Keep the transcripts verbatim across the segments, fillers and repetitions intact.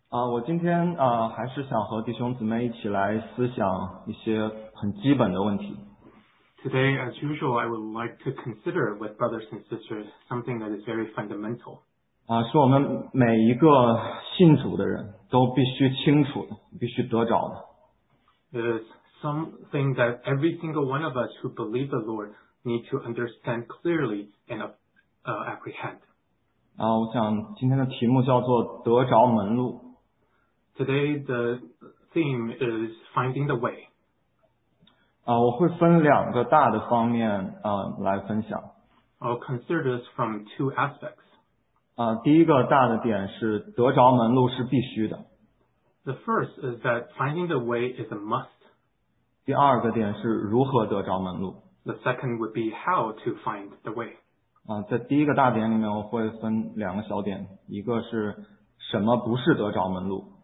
啊，我今天啊还是想和弟兄姊妹一起来思想一些很基本的问题。 Today, as usual, I would like to consider with brothers and sisters something that is very fundamental. 啊，是我们每一个信主的人都必须清楚的，必须得着的。 It is something that every single one of us who believe the Lord need to understand clearly and uh, apprehend. 啊，我想今天的题目叫做得着门路。 Today, the theme is finding the way. 啊，我会分两个大的方面啊来分享。 I'll consider this from two aspects. 啊，第一个大的点是得着门路是必须的。 The first is that finding the way is a must. 第二个点是如何得着门路。 The second would be how to find the way. 啊，在第一个大点里面，我会分两个小点，一个是什么不是得着门路。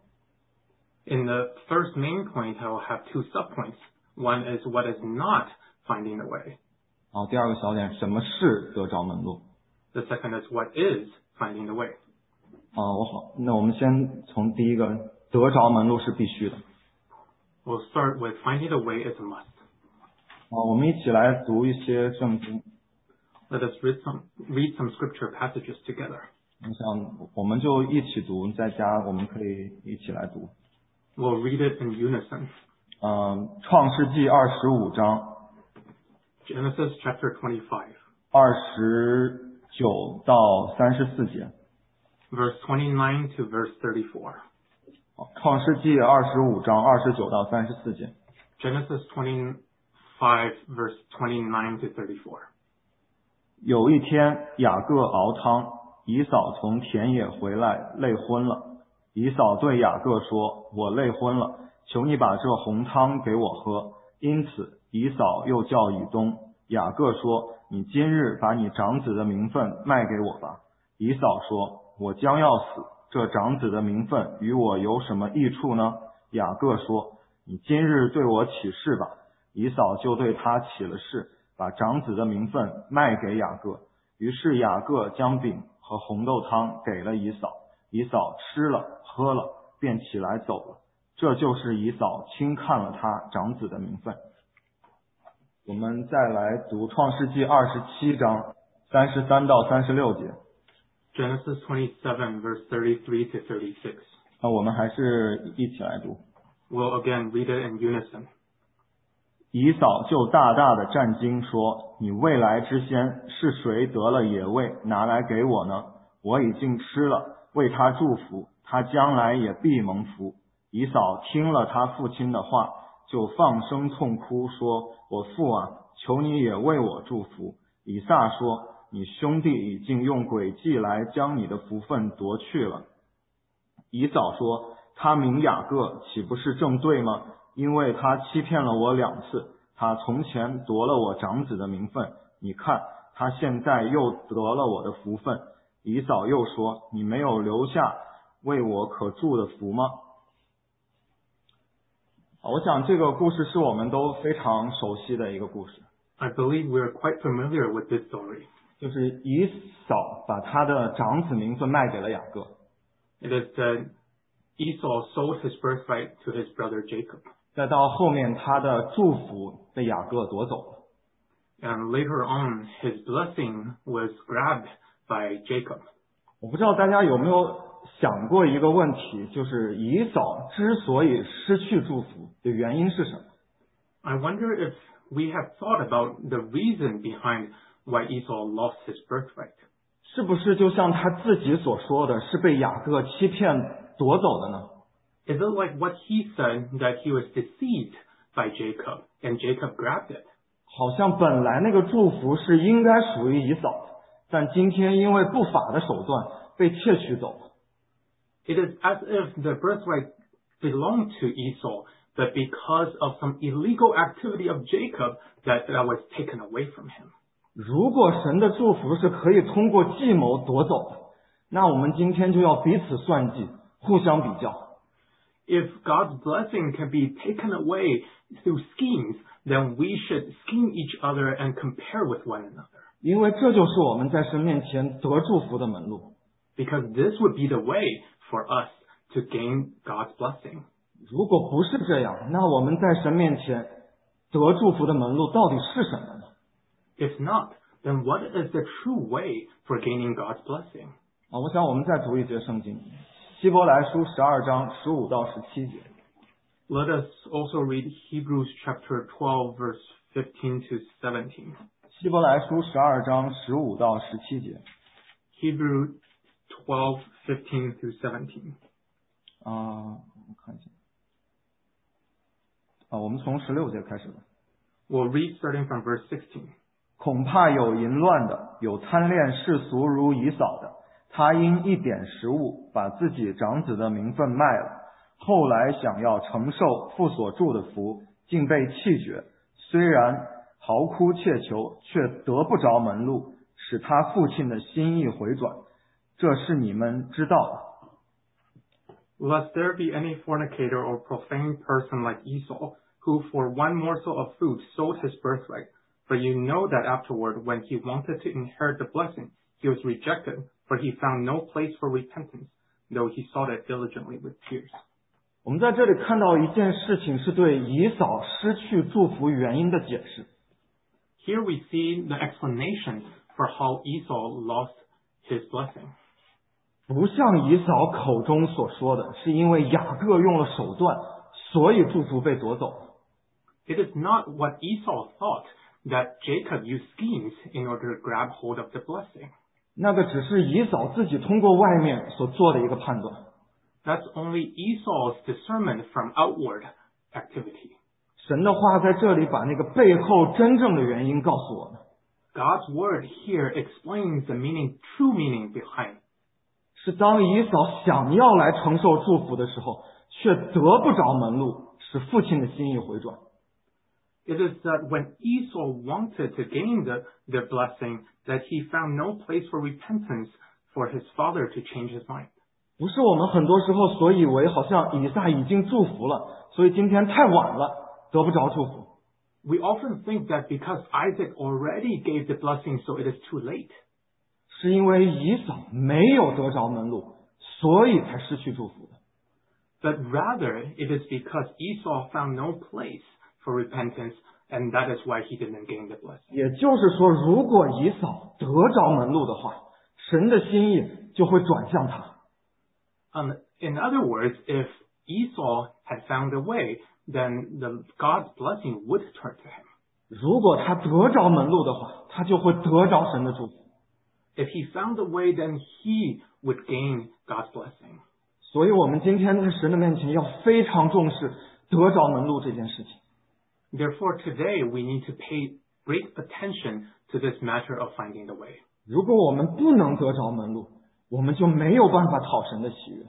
In the first main point, I will have two subpoints. One is what is not finding the way. 好，第二个小点，什么是得着门路？ The second is what is finding the way. 啊，我好，那我们先从第一个，得着门路是必须的。 We'll start with finding the way is a must. 啊，我们一起来读一些圣经。 Let us read some read some scripture passages together. 我想我们就一起读，在家我们可以一起来读。 We'll read it in unison. 嗯，创世纪二十五章 Genesis chapter twenty-five, 二十九到三十四节。 verse twenty-nine to verse thirty-four. 好，创世纪二十五章二十九到三十四节。 Genesis twenty-five, verse twenty-nine to thirty-four. 有一天，雅各熬汤，以扫从田野回来，累昏了。以扫对雅各说：“我累昏了，求你把这红汤给我喝。”因此，以扫又叫以东。雅各说：“你今日把你长子的名分卖给我吧。”以扫说：“我将要死，这长子的名分与我有什么益处呢？”雅各说：“你今日对我起誓吧。”以扫就对他起了誓，把长子的名分卖给雅各。于是雅各将饼和红豆汤给了以扫，以扫吃了喝了，便起来走了。这就是以扫轻看了他长子的名分。我们再来读创世纪二十七章三十三到三十六节。 Genesis twenty-seven, verse thirty-three to thirty-six. 那我们还是一起来读。 We'll again read it in unison. 以扫就大大的战惊说：“你未来之先是谁得了野味拿来给我呢？我已经吃了，为他祝福，他将来也必蒙福。”以扫听了他父亲的话，就放声痛哭，说：“我父啊，求你也为我祝福。”以撒说：“你兄弟已经用诡计来将你的福分夺去了。”以扫说：“他名雅各，岂不是正对吗？因为他欺骗了我两次，他从前夺了我长子的名分，你看他现在又得了我的福分。”以扫又说：“你没有留下为我可祝的福吗？”我想这个故事是我们都非常熟悉的一个故事。 I believe we are quite familiar with this story. 就是以扫把他的长子名分卖给了雅各。 It is that Esau sold his birthright to his brother Jacob. 再到后面他的祝福被雅各夺走了。 And later on, his blessing was grabbed by Jacob. 我不知道大家有没有想过一个问题，就是以扫之所以失去祝福的原因是什么？ I wonder if we have thought about the reason behind why Esau lost his birthright. 是不是就像他自己所说的，是被雅各欺骗夺走的呢？ Is it like what he said, that he was deceived by Jacob and Jacob grabbed it? 好像本来那个祝福是应该属于以扫的，但今天因为不法的手段被窃取走了。 It is as if the birthright belonged to Esau, but because of some illegal activity of Jacob, that, that was taken away from him. 如果神的祝福是可以通过计谋夺走的，那我们今天就要彼此算计，互相比较。 If God's blessing can be taken away through schemes, then we should scheme each other and compare with one another. 因为这就是我们在神面前得祝福的门路。 Because this would be the way for us to gain God's blessing. 如果不是这样，那我们在神面前得祝福的门路到底是什么呢？ If not, then what is the true way for gaining God's blessing? 啊，我想我们再读一节圣经，希伯来书十二章十五到十七节。 Let us also read Hebrews chapter twelve, verse fifteen to seventeen. 希伯来书十二章十五到十七节。 Hebrews twelve, fifteen through seventeen. 啊，我看一下。啊，我们从十六节开始吧。 We'll read starting from verse sixteen. 恐怕有淫乱的，有贪恋世俗如以扫的，他因一点食物，把自己长子的名分卖了，后来想要承受父所祝的福，竟被弃绝。虽然嚎哭切求，却得不着门路，使他父亲的心意回转。这是你们知道的。 Lest there be any fornicator or profane person like Esau, who for one morsel of food sold his birthright. For you know that afterward, when he wanted to inherit the blessing, he was rejected, for he found no place for repentance, though he sought it diligently with tears. 我们在这里看到一件事情，是对以扫失去祝福原因的解释。 Here we see the explanation for how Esau lost his blessing. 不像以扫口中所说的，是因为雅各用了手段，所以祝福被夺走了。 It is not what Esau thought, that Jacob used schemes in order to grab hold of the blessing. 那个只是以扫自己通过外面所做的一个判断。 That's only Esau's discernment from outward activity. 神的话在这里把那个背后真正的原因告诉我们。 God's word here explains the meaning, true meaning behind. 是当以扫想要来承受祝福的时候，却得不着门路，使父亲的心意回转。 It is that when Esau wanted to gain the, the blessing, that he found no place for repentance for his father to change his mind. 不是我们很多时候所以为好像以撒已经祝福了，所以今天太晚了，得不着祝福。 We often think that because Isaac already gave the blessing, so it is too late. 是因为以扫没有得着门路，所以才失去祝福的。 But rather, it is because Esau found no place for repentance, and that is why he didn't gain the blessing. 也就是说，如果以扫得着门路的话，神的心意就会转向他。 Um, in other words, if Esau had found a way, then the God's blessing would turn to him. 如果他得着门路的话，他就会得着神的祝福。 If he found a way, then he would gain God's blessing. 所以我们今天在神的面前要非常重视得着门路这件事情。 Therefore, today we need to pay great attention to this matter of finding the way. 如果我们不能得着门路，我们就没有办法讨神的喜悦。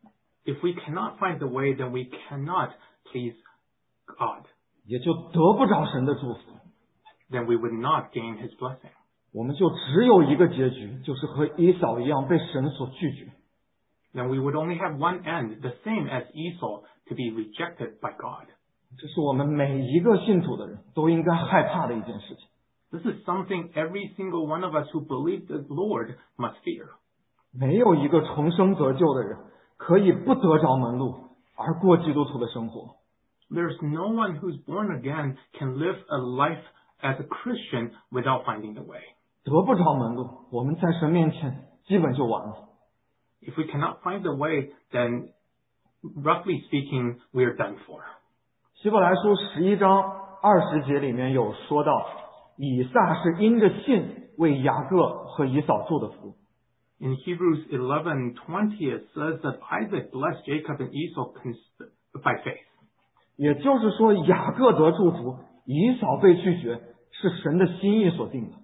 If we cannot find the way, then we cannot please God. 也就得不着神的祝福。 Then we would not gain his blessing. 我们就只有一个结局，就是和以扫一样被神所拒绝。 Then we would only have one end, the same as Esau, to be rejected by God. 这是我们每一个信主的人都应该害怕的一件事情。 This is something every single one of us who believe the Lord must fear. 没有一个重生得救的人可以不得着门路而过基督徒的生活。 There's no one who's born again can live a life as a Christian without finding the way. 得不着门路，我们在神面前基本就完了。 If we cannot find the way, then roughly speaking, we're done for. 希伯来书十一章二十节里面有说到，以撒是因着信为雅各和以扫祝的福。 In Hebrews eleven twenty, it says that Isaac blessed Jacob and Esau by faith. 也就是说，雅各得祝福，以扫被拒绝，是神的心意所定的。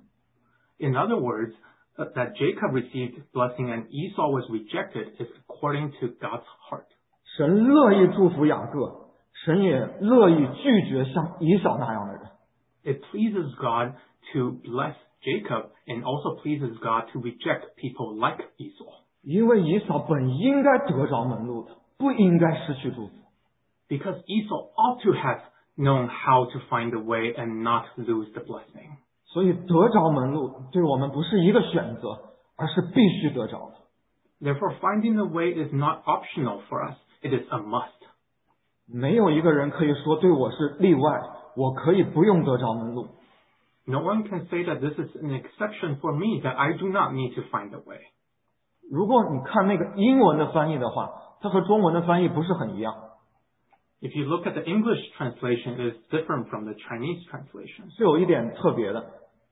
In other words, uh, that Jacob received blessing and Esau was rejected is according to God's heart. 神乐意祝福雅各，神也乐意拒绝像以扫那样的人。 It pleases God to bless Jacob and also pleases God to reject people like Esau. 因为以扫本应该得着门路的，不应该失去祝福。 Because Esau ought to have known how to find the way and not lose the blessing. 所以得着门路对我们不是一个选择，而是必须得着的。 Therefore, finding the way is not optional for us. It is a must. 没有一个人可以说对我是例外，我可以不用得着门路。 No one can say that this is an exception for me, that I do not need to find a way. 如果你看那个英文的翻译的话，它和中文的翻译不是很一样。 If you look at the English translation, it is different from the Chinese translation. 是有一点特别的。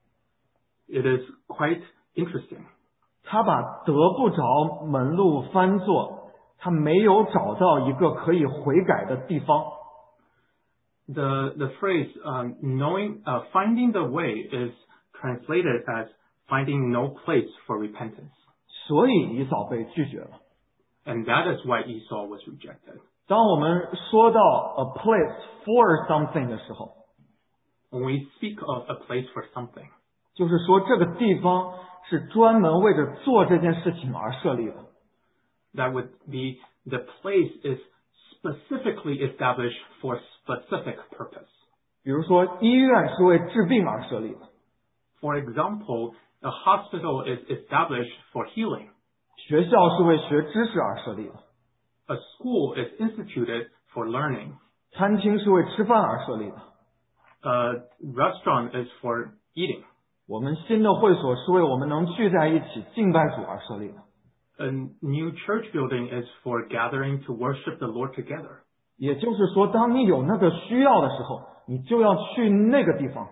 It is quite interesting. 他把得不着门路翻作他没有找到一个可以悔改的地方。 The the phrase um, knowing uh, finding the way is translated as finding no place for repentance. 所以以扫被拒绝了。 And that is why Esau was rejected. 当我们说到 a place for something 的时候， When we speak of a place for something, 就是说这个地方是专门为着做这件事情而设立的。 that would be the place is specifically established for specific purpose. 比如说医院是为治病而设立的。 For example, a hospital is established for healing. 学校是为学知识而设立的。 A school is instituted for learning. 餐厅是为吃饭而设立的。 A restaurant is for eating. 我们新的会所是为我们能聚在一起敬拜主而设立的。 A new church building is for gathering to worship the Lord together. 也就是说，当你有那个需要的时候，你就要去那个地方。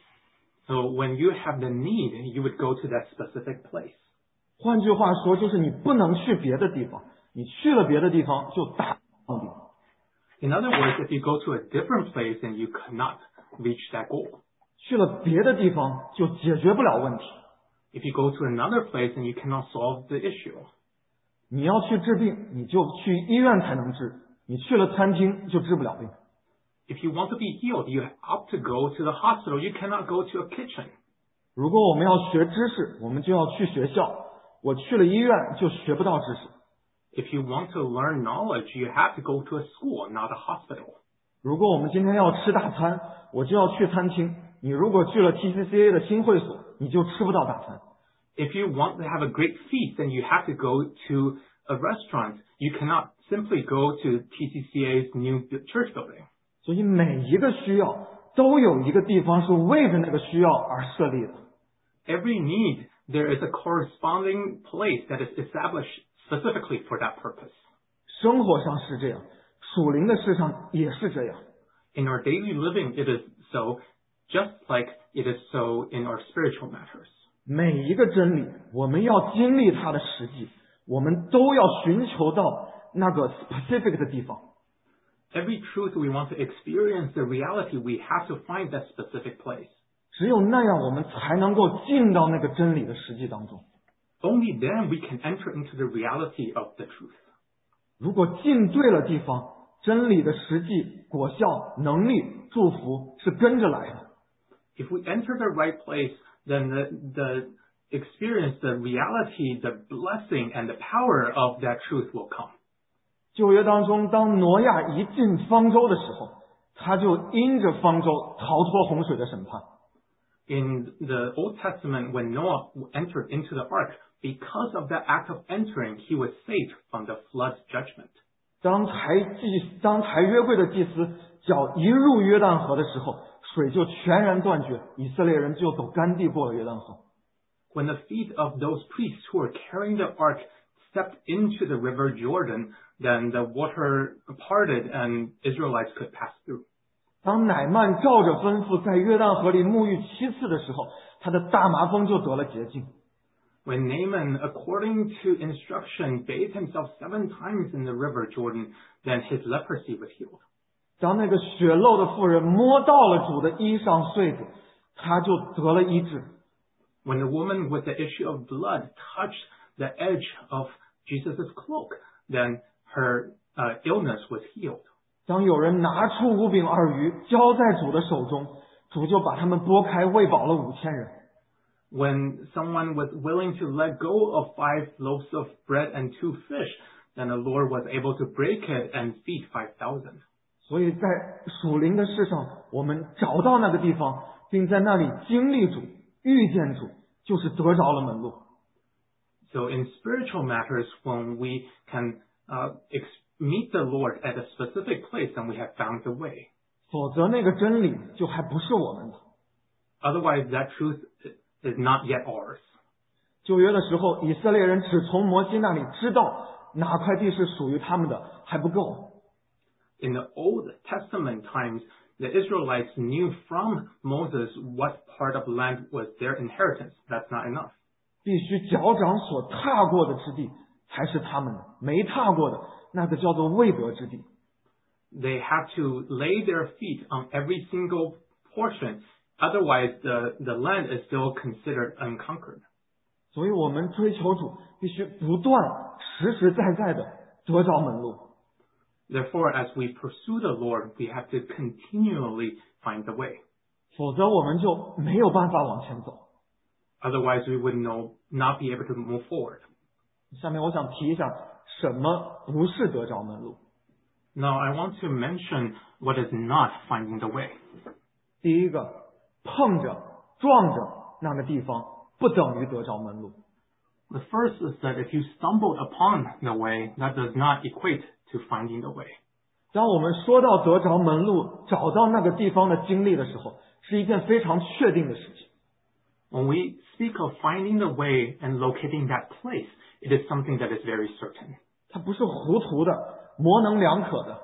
So when you have the need, you would go to that specific place. 换句话说，就是你不能去别的地方，你去了别的地方就打到底。 In other words, if you go to a different place, then you cannot reach that goal. 去了别的地方就解决不了问题。 If you go to another place, then you cannot solve the issue. 你要去治病，你就去医院才能治，你去了餐厅就治不了病。 If you want to be healed, you opt to go to the hospital. You cannot go to a kitchen. 如果我们要学知识，我们就要去学校。我去了医院就学不到知识。 If you want to learn knowledge, you have to go to a school, not a hospital. 如果我们今天要吃大餐，我就要去餐厅。你如果去了 T C C A 的新会所，你就吃不到大餐。 If you want to have a great feast, then you have to go to a restaurant. You cannot simply go to T C C A's new church building. 所以每一个需要都有一个地方是为着那个需要而设立的。 Every need, there is a corresponding place that is established specifically for that purpose. 生活上是这样，属灵的事上也是这样。 In our daily living, it is so, just like it is so in our spiritual matters. 每一个真理，我们要经历它的实际，我们都要寻求到那个 specific 的地方。 Every truth we want to experience the reality, we have to find that specific place. 只有那样，我们才能够进到那个真理的实际当中。 Only then we can enter into the reality of the truth. 如果进对了地方，真理的实际果效、能力、祝福是跟着来的。 If we enter the right place, then the, the experience, the reality, the blessing, and the power of that truth will come. 旧约当中，当挪亚一进方舟的时候，他就因着方舟逃脱洪水的审判。 In the Old Testament, when Noah entered into the ark, because of that act of entering, he was saved from the flood's judgment. 当抬祭当抬约柜的祭司脚一入约旦河的时候，水就全然断绝，以色列人就走干地过了约旦河。 When the feet of those priests who were carrying the ark stepped into the river Jordan, then the water parted and Israelites could pass through. 当乃曼照着吩咐在约旦河里沐浴七次的时候，他的大麻风就得了洁净。 When Naaman, according to instruction, bathed himself seven times in the river Jordan, then his leprosy was healed. 当那个血漏的妇人摸到了主的衣裳穗子，他就得了医治。 When the woman with the issue of blood touched the edge of Jesus' cloak, then her uh, illness was healed. 当有人拿出五饼二鱼交在主的手中，主就把他们拨开，喂饱了五千人。 When someone was willing to let go of five loaves of bread and two fish, then the Lord was able to break it and feed five thousand. 所以在属灵的事上，我们找到那个地方，并在那里经历主、遇见主，就是得着了门路。 So in spiritual matters, when we can uh, ex- meet the Lord at a specific place, then we have found the way. 否则那个真理就还不是我们的。 Otherwise, that truth is not yet ours. 旧约的时候，以色列人只从摩西那里知道哪块地是属于他们的还不够。 In the Old Testament times, the Israelites knew from Moses what part of land was their inheritance. That's not enough. 必须脚掌所踏过的之地才是他们的，没踏过的那个叫做未得之地。 They have to lay their feet on every single portion. Otherwise, the, the land is still considered unconquered. 所以我们追求主，必须不断、实实在在的得着门路。 Therefore, as we pursue the Lord, we have to continually find the way. 否则我们就没有办法往前走。 Otherwise, we would no, not be able to move forward. 下面我想提一下，什么不是得着门路。 Now, I want to mention what is not finding the way. 第一个，碰着、撞着那个地方，不等于得着门路。 The first is that if you stumbled upon the way, that does not equate to finding the way. 当我们说到得着门路、找到那个地方的经历的时候，是一件非常确定的事情。 When we speak of finding the way and locating that place, it is something that is very certain. 它不是糊涂的、模棱两可的。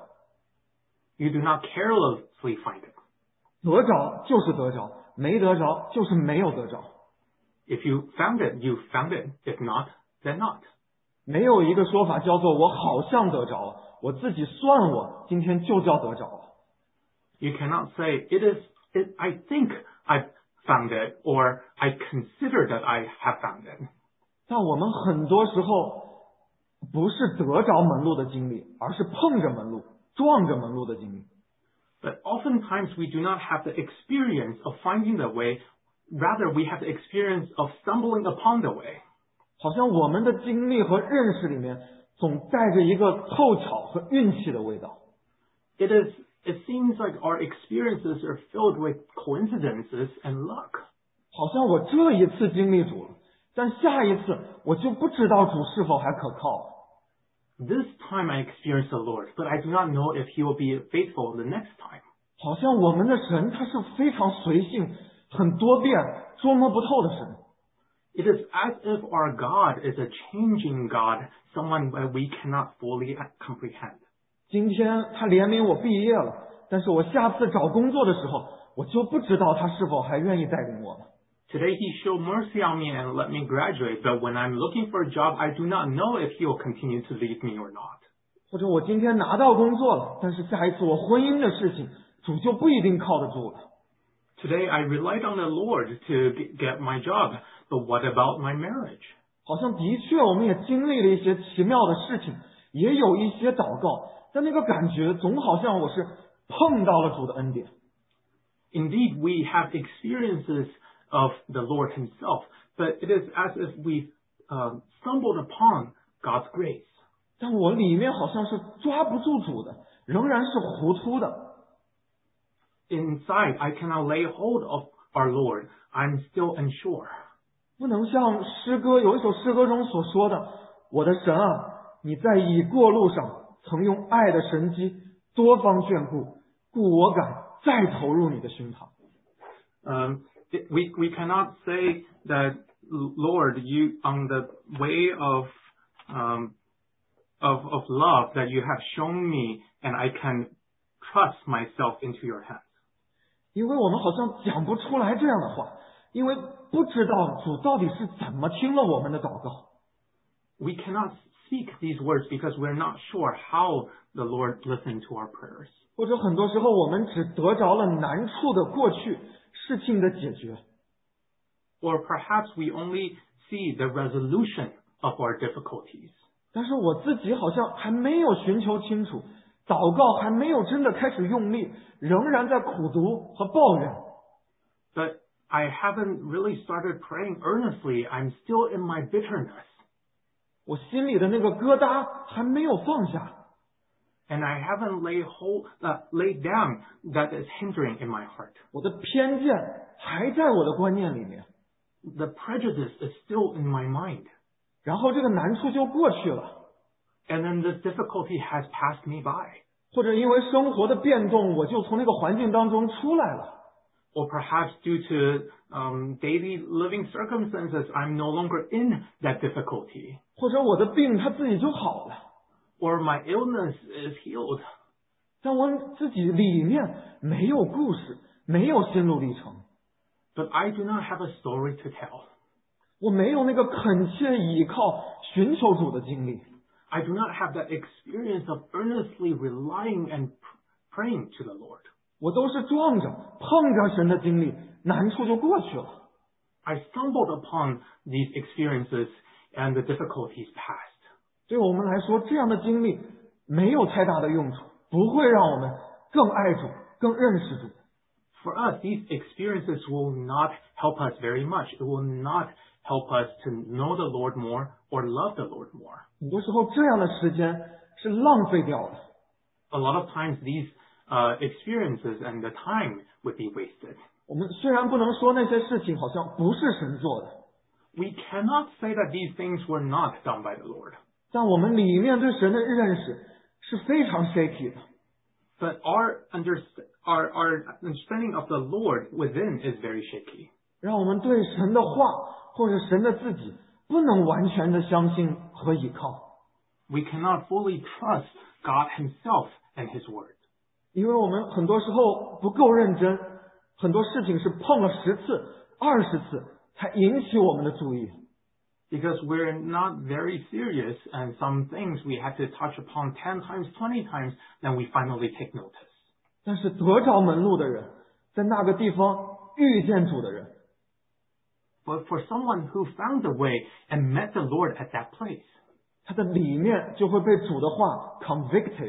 You do not carelessly find it. 得着就是得着，没得着就是没有得着。 If you found it, you found it. If not, then not. 没有一个说法叫做我好像得着了，我自己算我今天就叫得着了。 You cannot say, it is, it, I think I found it, or I consider that I have found it. 但我们很多时候不是得着门路的经历，而是碰着门路、撞着门路的经历。 But oftentimes we do not have the experience of finding the way. Rather, we have the experience of stumbling upon the way. 好像我们的经历和认识里面总带着一个凑巧和运气的味道。 It is, it seems like our experiences are filled with coincidences and luck. 好像我这一次经历主了，但下一次我就不知道主是否还可靠了。 This time I experienced the Lord, but I do not know if He will be faithful the next time. 好像我们的神他是非常随性、很多变、捉摸不透的神。 It is as if our God is a changing God, someone that we cannot fully comprehend. 今天他怜悯我毕业了，但是我下次找工作的时候，我就不知道他是否还愿意带领我了。 Today He showed mercy on me and let me graduate, but when I'm looking for a job, I do not know if He will continue to lead me or not. 或者我今天拿到工作了，但是下一次我婚姻的事情，主就不一定靠得住了。 Today I relied on the Lord to get my job, but what about my marriage? 好像的确我们也经历了一些奇妙的事情，也有一些祷告，但那个感觉总好像我是碰到了主的恩典。 Indeed, we have experiences of the Lord Himself, but it is as if we uh, stumbled upon God's grace. 但我里面好像是抓不住主的，仍然是糊涂的。 Inside, I cannot lay hold of our Lord. I'm still unsure. 不能像诗歌有一首诗歌中所说的：“我的神啊，你在已过路上曾用爱的神机多方眷顾，故我敢再投入你的胸膛。” Um, it- we we cannot say that, Lord, you on the way of um, of of love that you have shown me, and I can trust myself into your hands. 因为我们好像讲不出来这样的话，因为不知道主到底是怎么听了我们的祷告。 We cannot speak these words because we're not sure how the Lord listened to our prayers. 或者很多时候我们只得着了难处的过去，事情的解决。 Or perhaps we only see the resolution of our difficulties. 但是我自己好像还没有寻求清楚，祷告还没有真的开始用力，仍然在苦读和抱怨。 But I haven't really started praying earnestly. I'm still in my bitterness. 我心里的那个疙瘩还没有放下。 And I haven't laid hold, uh, laid down that is hindering in my heart. 我的偏见还在我的观念里面。 The prejudice is still in my mind. 然后这个难处就过去了。 And then this difficulty has passed me by. 或者因为生活的变动，我就从那个环境当中出来了。 Or perhaps due to um, daily living circumstances, I'm no longer in that difficulty. 或者我的病它自己就好了。 Or my illness is healed. 但我自己里面没有故事，没有心路历程。 But I do not have a story to tell. 我没有那个恳切倚靠、寻求主的经历。 I do not have that experience of earnestly relying and praying to the Lord. 我都是撞着、碰着神的经历，难处就过去了。 I stumbled upon these experiences and the difficulties passed. 对我们来说，这样的经历没有太大的用处，不会让我们更爱主、更认识主。 For us, these experiences will not help us very much. It will not help us to know the Lord more or love the Lord more. 很多时候，这样的时间是浪费掉的。 A lot of times, these uh, experiences and the time would be wasted. 我们虽然不能说那些事情好像不是神做的， We cannot say that these things were not done by the Lord. 但我们里面对神的认识是非常 shaky 的。 But our, under, our, our understanding of the Lord within is very shaky. 让我们对神的话或者神的自己不能完全的相信和依靠。 We cannot fully trust God Himself and His Word. 因为我们很多时候不够认真，很多事情是碰了十次、二十次才引起我们的注意。 Because we're not very serious, and some things we have to touch upon ten times, twenty times, then we finally take notice. 但是得着门路的人，在那个地方遇见主的人， But for someone who found the way and met the Lord at that place, 他的里面就会被主的话 convicted，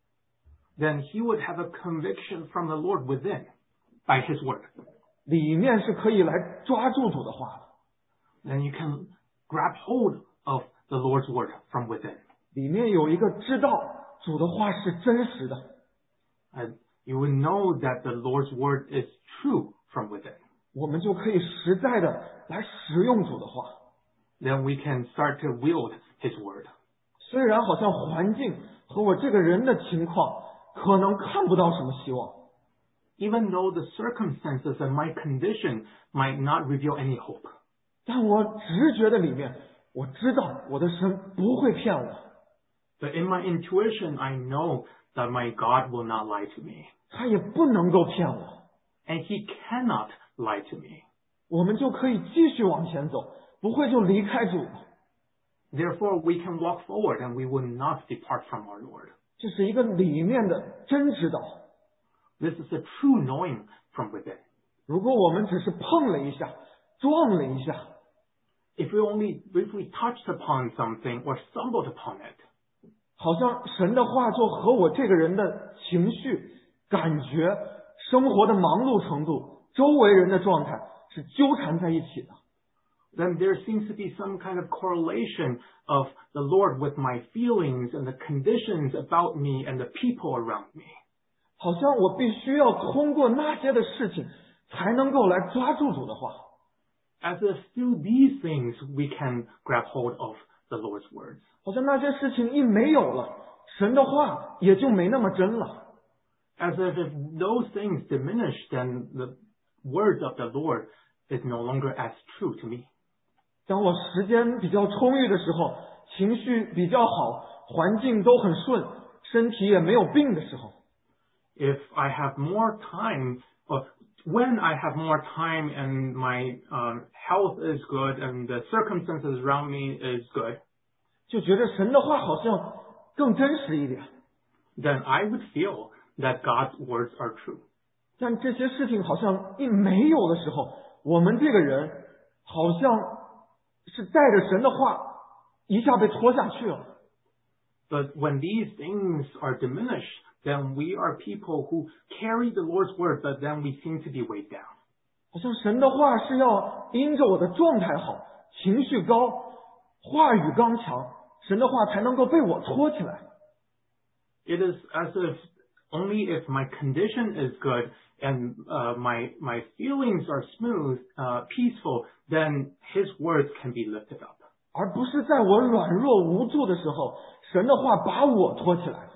then he would have a conviction from the Lord within by His Word. 里面是可以来抓住主的话的。 Then you can grab hold of the Lord's Word from within. 里面有一个知道主的话是真实的， And you will know that the Lord's Word is true from within. 我们就可以实在的来使用主的话。 Then we can start to wield His Word. 虽然好像环境和我这个人的情况可能看不到什么希望， Even though the circumstances and my condition might not reveal any hope. 但我直觉的里面，我知道我的神不会骗我， But in my intuition, I know that my God will not lie to me. 他也不能够骗我。 And He cannot lie to me. 我们就可以继续往前走，不会就离开主了。 Therefore, we can walk forward and we will not depart from our Lord. 这是一个里面的真知道。 This is a true knowing from within. 如果我们只是碰了一下，撞了一下， If we only briefly touched upon something or stumbled upon it, 好像神的话就和我这个人的情绪、感觉、生活的忙碌程度、周围人的状态是纠缠在一起的。 then there seems to be some kind of correlation of the Lord with my feelings and the conditions about me and the people around me. 好像我必须要通过那些的事情才能够来抓住主的话。 As if through these things we can grab hold of the Lord's words. 好像那些事情一没有了，神的话也就没那么真了。 As if if those things diminish, then the words of the Lord is no longer as true to me. 当我时间比较充裕的时候，情绪比较好，环境都很顺，身体也没有病的时候， If I have more time, or when I have more time and my um, health is good and the circumstances around me is good, 就觉得神的话好像更真实一点。 then I would feel that God's words are true. 但这些事情好像一没有的时候，我们这个人好像是带着神的话一下被拖下去了。 But when these things are diminished, then we are people who carry the Lord's word, but then we seem to be weighed down. 好像神的话是要因着我的状态好，情绪高，话语刚强，神的话才能够被我拖起来。 It is as if only if my condition is good and uh, my my feelings are smooth, uh, peaceful, then His words can be lifted up. 而不是在我软弱无助的时候，神的话把我托起来了。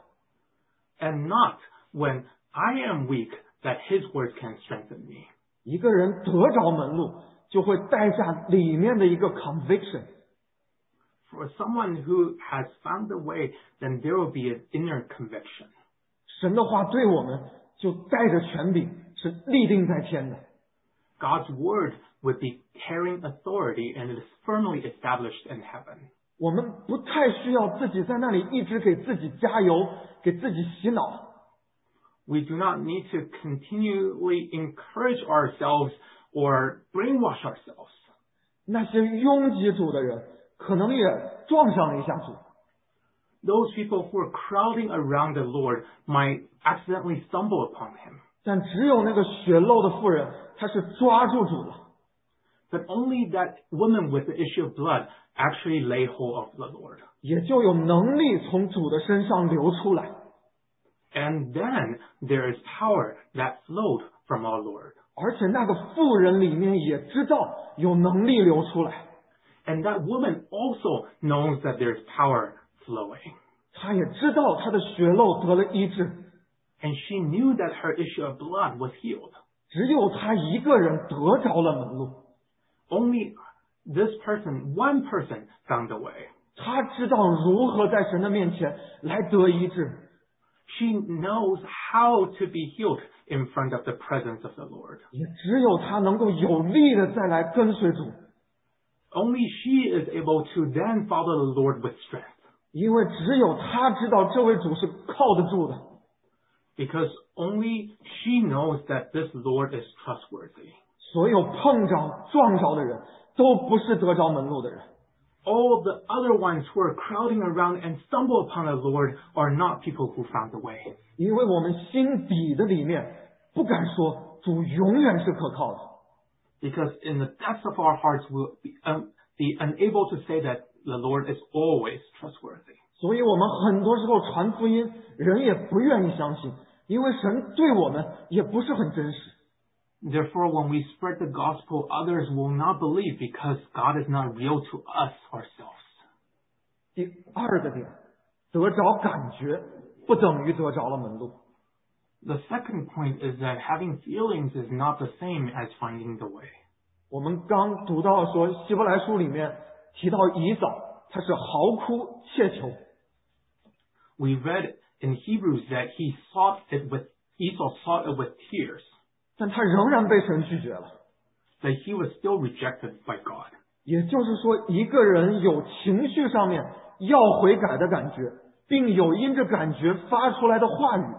And not when I am weak that His word can strengthen me. 一个人得着门路，就会带下里面的一个 conviction。 For someone who has found the way, then there will be an inner conviction. 神的话对我们就带着权柄，是立定在天的。 God's word would be carrying authority and it is firmly established in heaven. 我们不太需要自己在那里一直给自己加油，给自己洗脑。 We do not need to continually encourage ourselves or brainwash ourselves. 那些拥挤主的人，可能也撞上了一下主。 Those people who are crowding around the Lord might accidentally stumble upon Him. 但只有那个血漏的妇人，她是抓住主了。 But only that woman with the issue of blood actually lay hold of the Lord. 也就有能力从主的身上流出来。 And then there is power that flowed from our Lord. 而且那个妇人里面也知道有能力流出来。 And that woman also knows that there is power flowing. 她也知道她的血漏得了医治。 And she knew that her issue of blood was healed. 只有她一个人得着了门路。 Only this person, one person, found the way. 她知道如何在神的面前来得医治。 She knows how to be healed in front of the presence of the Lord. 也只有她能够有力的再来跟随主。 Only she is able to then follow the Lord with strength. 因为只有她知道这位主是靠得住的。 Because only she knows that this Lord is trustworthy. 所有碰着撞着的人都不是得着门路的人。 All the other ones who are crowding around and stumble upon the Lord are not people who found the way. 因为我们心底的里面不敢说主永远是可靠的。 Because in the depths of our hearts we'll be, um, be unable to say that the Lord is always trustworthy. 所以我们很多时候传福音，人也不愿意相信，因为神对我们也不是很真实。 Therefore, when we spread the gospel, others will not believe because God is not real to us ourselves. 第二个点，得着感觉不等于得着了门路。 The second point is that having feelings is not the same as finding the way. 我们刚读到说，希伯来书里面提到以扫，他是嚎哭切求。 We read in Hebrews that he sought it with, Esau sought it with tears. 但他仍然被神拒绝了。 That he was still rejected by God. 也就是说，一个人有情绪上面要悔改的感觉，并有因着感觉发出来的话语。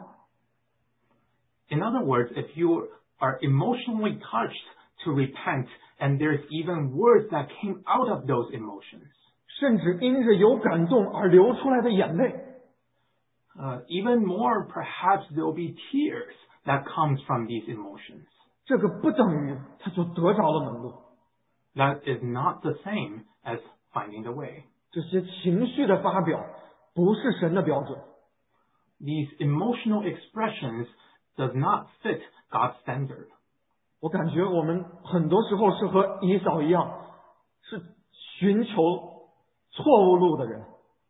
In other words, if you are emotionally touched to repent, and there's even words that came out of those emotions. 甚至因着有感动而流出来的眼泪。 Uh, even more, perhaps there will be tears that comes from these emotions. 这个不等于他就得着了门路。 That is not the same as finding the way. 这些情绪的发表不是神的标准。 These emotional expressions does not fit God's standard. 我感觉我们很多时候是和以扫一样，是寻求错误路的人。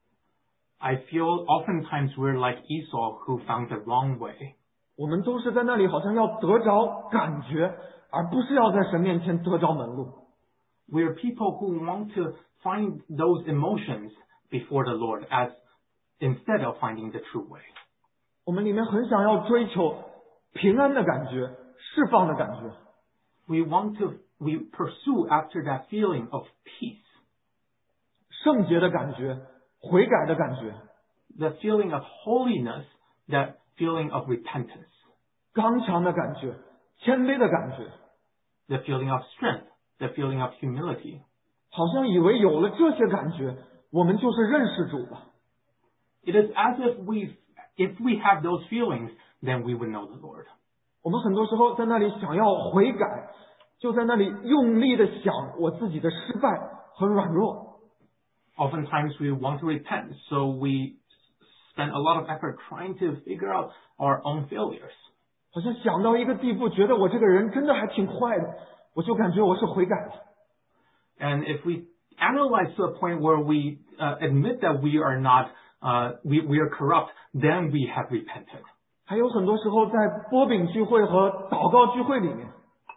I feel oftentimes we're like Esau who found the wrong way. 我们都是在那里好像要得着感觉，而不是要在神面前得着门路。 We are people who want to find those emotions before the Lord as instead of finding the true way. 我们里面很想要追求平安的感觉，释放的感觉。 We want to, we pursue after that feeling of peace. 圣洁的感觉，悔改的感觉。 The feeling of holiness, that feeling of repentance. 刚强的感觉，谦卑的感觉。 The feeling of strength, the feeling of humility. 好像以为有了这些感觉，我们就是认识主了。 It is as if we, if we have those feelings, then we would know the Lord. 我们很多时候在那里想要悔改，就在那里用力的想我自己的失败和软弱。 Oftentimes we want to repent, so we spend a lot of effort trying to figure out our own failures. 好像想到一个地步，觉得我这个人真的还挺坏的，我就感觉我是悔改了。 And if we analyze to a point where we uh, admit that we are not, uh, we, we are corrupt, then we have repented. 还有很多时候在波饼聚会和祷告聚会里面，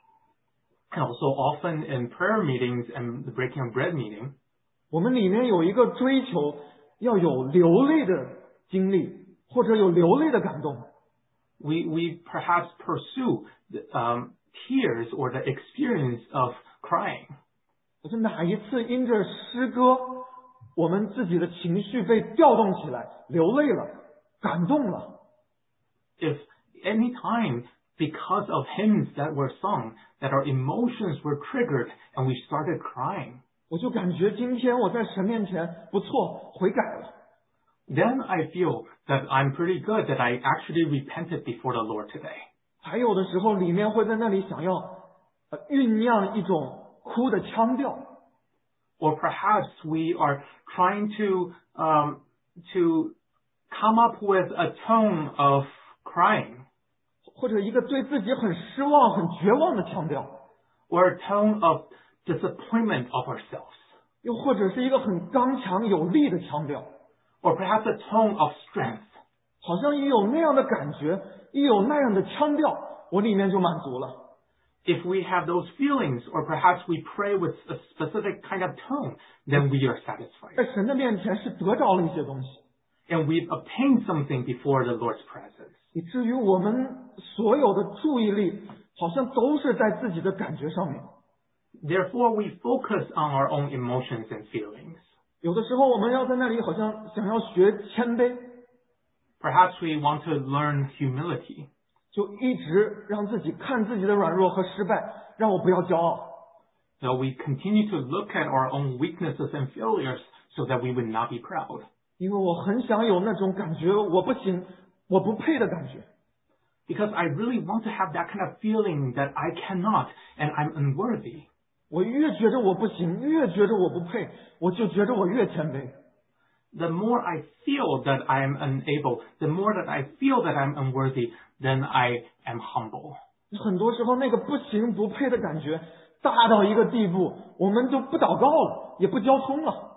And also often in prayer meetings and the breaking of bread meeting, 我们里面有一个追求，要有流泪的经历，或者有流泪的感动。 we, we perhaps pursue the, um, tears or the experience of crying. 可是哪一次因着诗歌，我们自己的情绪被调动起来，流泪了，感动了， If any time because of hymns that were sung, that our emotions were triggered and we started crying, 我就感觉今天我在神面前不错，悔改了。 then I feel that I'm pretty good, that I actually repented before the Lord today. 还有的时候里面会在那里想要呃酝酿一种哭的腔调， Or perhaps we are trying to, um, to come up with a tone of crying, 或者一个对自己很失望、很绝望的腔调， or a tone of disappointment of ourselves, 又或者是一个很刚强有力的腔调， or perhaps a tone of strength. 好像一有那样的感觉，一有那样的腔调，我里面就满足了。 If we have those feelings, or perhaps we pray with a specific kind of tone, then we are satisfied. 在神的面前是得着了一些东西， And we've obtained something before the Lord's presence. 以至于我们所有的注意力好像都是在自己的感觉上面。 Therefore, we focus on our own emotions and feelings. 有的时候我们要在那里好像想要学谦卑， Perhaps we want to learn humility. 就一直让自己看自己的软弱和失败，让我不要骄傲。 So we continue to look at our own weaknesses and failures so that we would not be proud. 因为我很想有那种感觉，我不行，我不配的感觉。 Because I really want to have that kind of feeling that I cannot and I'm unworthy. 我越觉得我不行，越觉得我不配，我就觉得我越谦卑。 The more I feel that I am unable, the more that I feel that I'm unworthy, then I am humble. 很多时候那个不行不配的感觉大到一个地步，我们就不祷告了，也不交通了。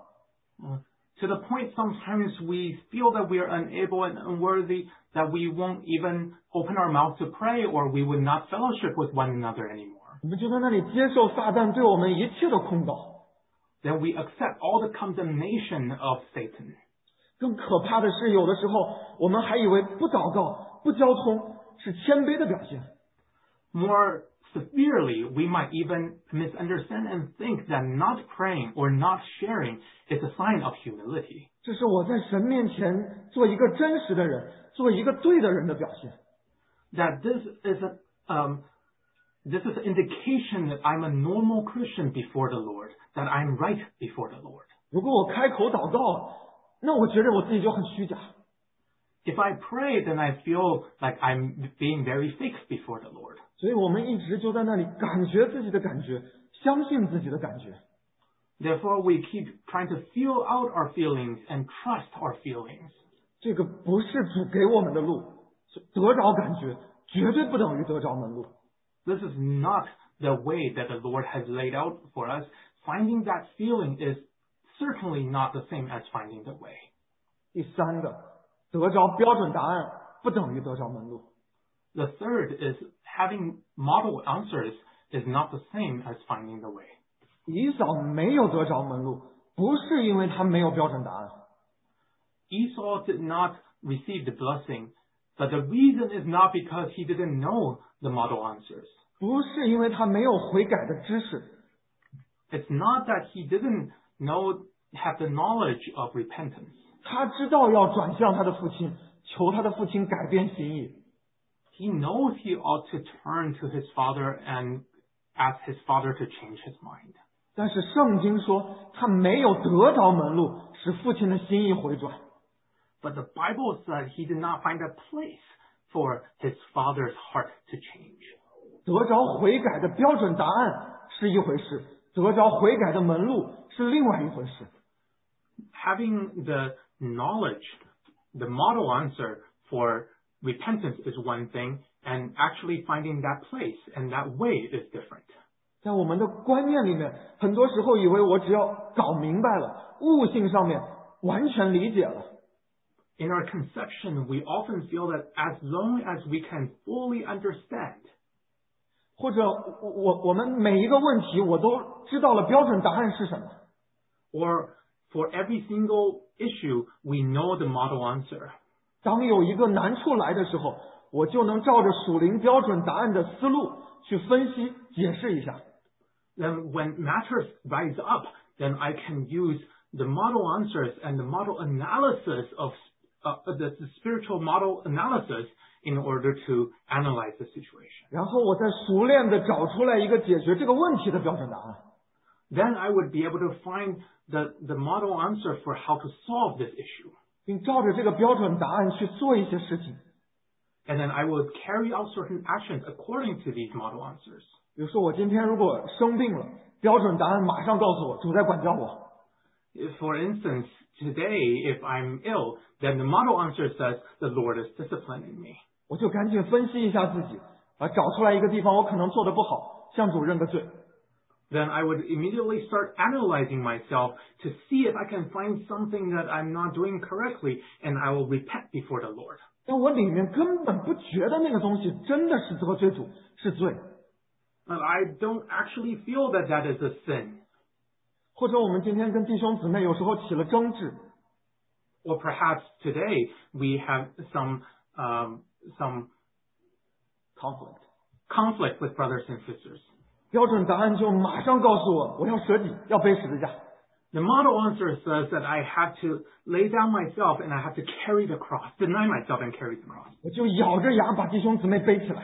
To the point sometimes we feel that we are unable and unworthy, that we won't even open our mouth to pray, or we would not fellowship with one another anymore. 我们就在那里接受撒旦对我们一切的控告。 Then we accept all the condemnation of Satan. 更可怕的是，有的时候我们还以为不祷告、不交通是谦卑的表现。 More severely, we might even misunderstand and think that not praying or not sharing is a sign of humility. 这是我在神面前做一个真实的人，做一个对的人的表现。 That this is a, um, this is an indication that I'm a normal Christian before the Lord, that I'm right before the Lord. 如果我开口祷告，那我觉得我自己就很虚假。 If I pray, then I feel like I'm being very fake before the Lord. 所以我们一直就在那里感觉自己的感觉，相信自己的感觉。 Therefore, we keep trying to feel out our feelings and trust our feelings. 这个不是主给我们的路，得着感觉绝对不等于得着门路。 This is not the way that the Lord has laid out for us. Finding that feeling is certainly not the same as finding the way. 第三个，得着标准答案不等于得着门路。 The third is having model answers is not the same as finding the way. 以扫没有得着门路，不是因为他没有标准答案， Esau did not receive the blessing, but the reason is not because he didn't know the model answers. 不是因为他没有悔改的知识， It's not that he didn't know, have the knowledge of repentance. 他知道要转向他的父亲，求他的父亲改变心意。 He knows he ought to turn to his father and ask his father to change his mind. 但是圣经说他没有得着门路，使父亲的心意回转。 But the Bible said he did not find a place for his father's heart to change. 得着悔改的标准答案是一回事，得着悔改的门路是另外一回事。 Having the knowledge, the model answer for repentance is one thing, and actually finding that place and that way is different. 在我们的观念里面，很多时候以为我只要搞明白了，悟性上面完全理解了。 In our conception, we often feel that as long as we can fully understand, 或者我我我们每一个问题我都知道了标准答案是什么。 or for every single issue, we know the model answer. 当有一个难处来的时候，我就能照着属灵标准答案的思路去分析解释一下。 Then when matters rise up, then I can use the model answers and the model analysis of uh, the, the spiritual model analysis in order to analyze the situation. 然后我再熟练的找出来一个解决这个问题的标准答案。 Then I would be able to find the, the model answer for how to solve this issue. 并照着这个标准答案去做一些事情。 And then I would carry out certain actions according to these model answers. 比如说我今天如果生病了，标准答案马上告诉我主在管教我。 For instance, today if I'm ill, then the model answer says the Lord is disciplining me. 我就赶紧分析一下自己，啊，找出来一个地方我可能做的不好，向主认个罪。 Then I would immediately start analyzing myself to see if I can find something that I'm not doing correctly, and I will repent before the Lord. 但我里面根本不觉得那个东西真的是得罪主，是罪。 But I don't actually feel that that is a sin. 或者我们今天跟弟兄姊妹有时候起了争执。 Or perhaps today we have some um, some conflict conflict with brothers and sisters. 标准答案就马上告诉我，我要舍己，要背十字架。 The model answer says that I have to lay down myself and I have to carry the cross, deny myself and carry the cross. 我就咬着牙把弟兄姊妹背起来。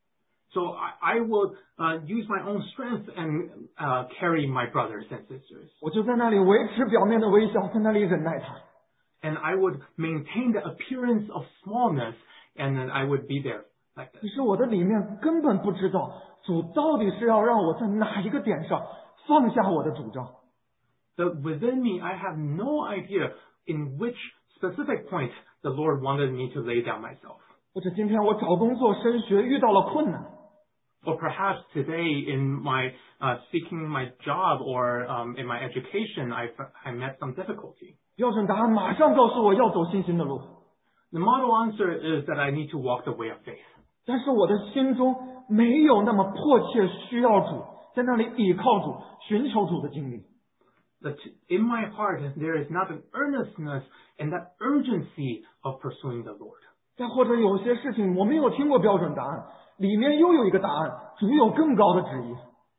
So I, I will uh, use my own strength and uh, carry my brothers and sisters. 我就在那里维持表面的微笑，在那里忍耐他。 And I would maintain the appearance of smallness, and then I would be there like that. 可是我的里面根本不知道主到底是要让我在哪一个点上放下我的主张。 But within me, I have no idea in which specific point the Lord wanted me to lay down myself. 或者今天我找工作、升学遇到了困难。 Or perhaps today in my uh, seeking my job or um, in my education, I, I met some difficulty. 标准答案马上告诉我要走信心的路。 The model answer is that I need to walk the way of faith. 但是我的心中没有那么迫切需要主，在那里倚靠主、寻求主的经历。 But in my heart, there is not an earnestness and that urgency of pursuing the Lord. 再或者有些事情我没有听过标准答案，里面又有一个答案，主有更高的旨意。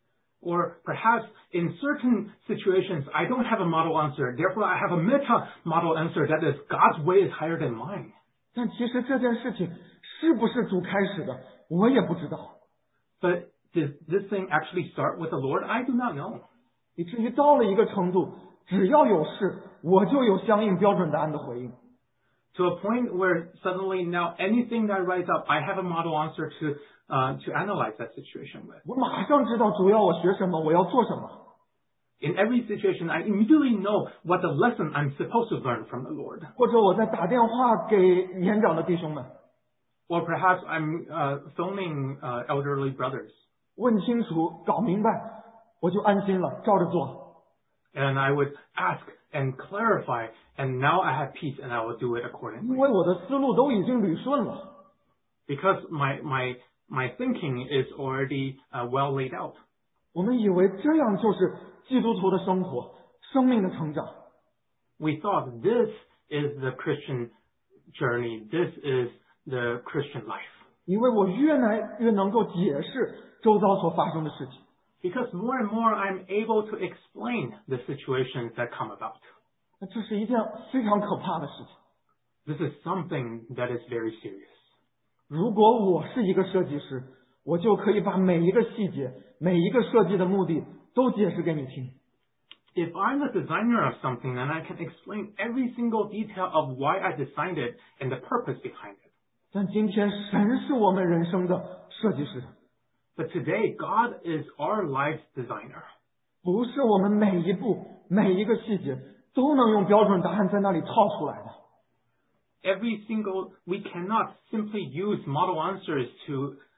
Or perhaps in certain situations, I don't have a model answer. Therefore, I have a meta model answer that is God's way is higher than mine. 但其实这件事情是不是主开始的，我也不知道。 But does this thing actually start with the Lord? I do not know. 以至于到了一个程度，只要有事，我就有相应标准答案的回应。 To a point where suddenly now anything that rise up, I have a model answer to uh, to analyze that situation with. 我马上知道主要我学什么，我要做什么。 In every situation, I immediately know what the lesson I'm supposed to learn from the Lord. 或者我在打电话给年长的弟兄们， Or perhaps I'm uh, phoning uh, elderly brothers. 问清楚，搞明白，我就安心了，照着做。 And I would ask and clarify, and now I have peace, and I will do it 因 accordingly. 为我的思路都已经捋顺了。 Because my my my thinking is already uh, well laid out. 我们以为这样就是基督徒的生活，生命的成长。 We thought this is the Christian journey. This is the Christian life. 因为我越来越能够解释周遭所发生的事情。 Because more and more I'm able to explain the situations that come about. 那这是一件非常可怕的事情。 This is something that is very serious. 如果我是一个设计师，我就可以把每一个细节、每一个设计的目的都解释给你听。 If I'm a designer of something, then I can explain every single detail of why I designed it and the purpose behind it. 但今天神是我们人生的设计师， But today, God is our life's designer. 不是我们每一步、每一个细节都能用标准答案在那里套出来的。 Every single, we cannot simply use model answers to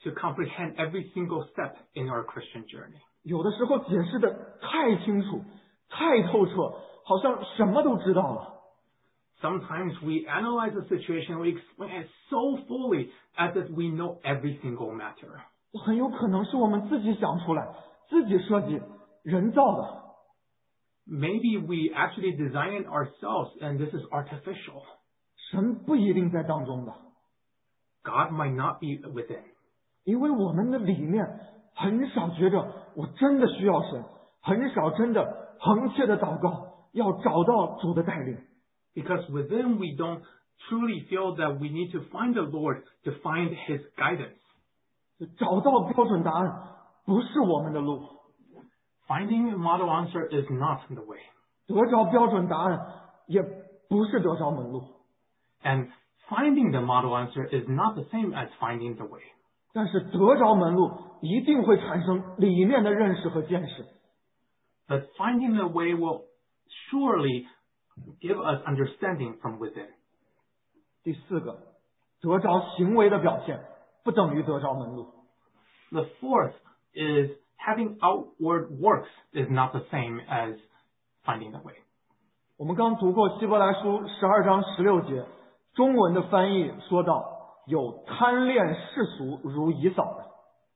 to comprehend every single step in our Christian journey. 有的时候解释的太清楚，太透彻，好像什么都知道了。 Sometimes we analyze a situation, we explain it so fully as if we know every single matter. 很有可能是我们自己想出来，自己设计，人造的。 Maybe we actually design it ourselves and this is artificial. 神不一定在当中的。 God might not be within. 因为我们的里面很少觉着我真的需要神，很少真的恒切的祷告，要找到主的带领。 Because within we don't truly feel that we need to find the Lord to find His guidance. 找到标准答案不是我们的路。 Finding a model answer is not the way. 得着标准答案也不是得着门路。 And finding the model answer is not the same as finding the way. 但是得着门路一定会产生里面的认识和见识。 But finding the way will surely give us understanding from within. 第四个，得着行为的表现不等于得着门路。 The fourth is having outward works is not the same as finding the way. 我们刚读过希伯来书十二章十六节，中文的翻译说到，有贪恋世俗如以扫的。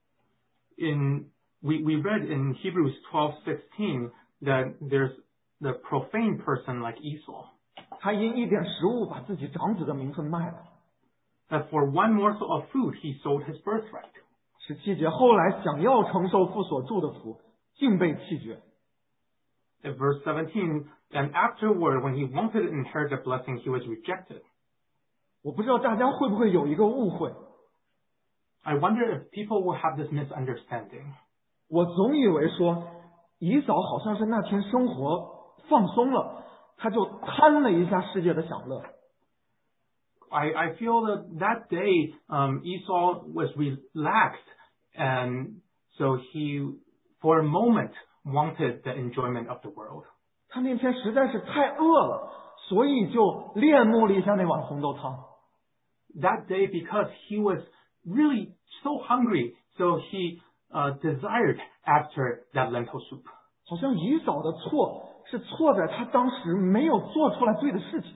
In we we read in Hebrews twelve sixteen that there's the profane person like Esau. 他因一点食物把自己长子的名分卖了。 That for one morsel of food he sold his birthright. 十七节，后来想要承受父所祝的福，竟被弃绝。 In verse seventeen, and afterward when he wanted to inherit the blessing, he was rejected. 我不知道大家会不会有一个误会。 I wonder if people will have this misunderstanding. 我总以为说，以扫好像是那天生活放松了，他就贪了一下世界的享乐。 I, I feel that that day um, Esau was relaxed, and so he, for a moment, wanted the enjoyment of the world. 他那天实在是太饿了，所以就恋慕了一下那碗红豆汤。 That day, because he was really so hungry, so he uh, desired after that lentil soup. 好像以扫的错是错在他当时没有做出来对的事情。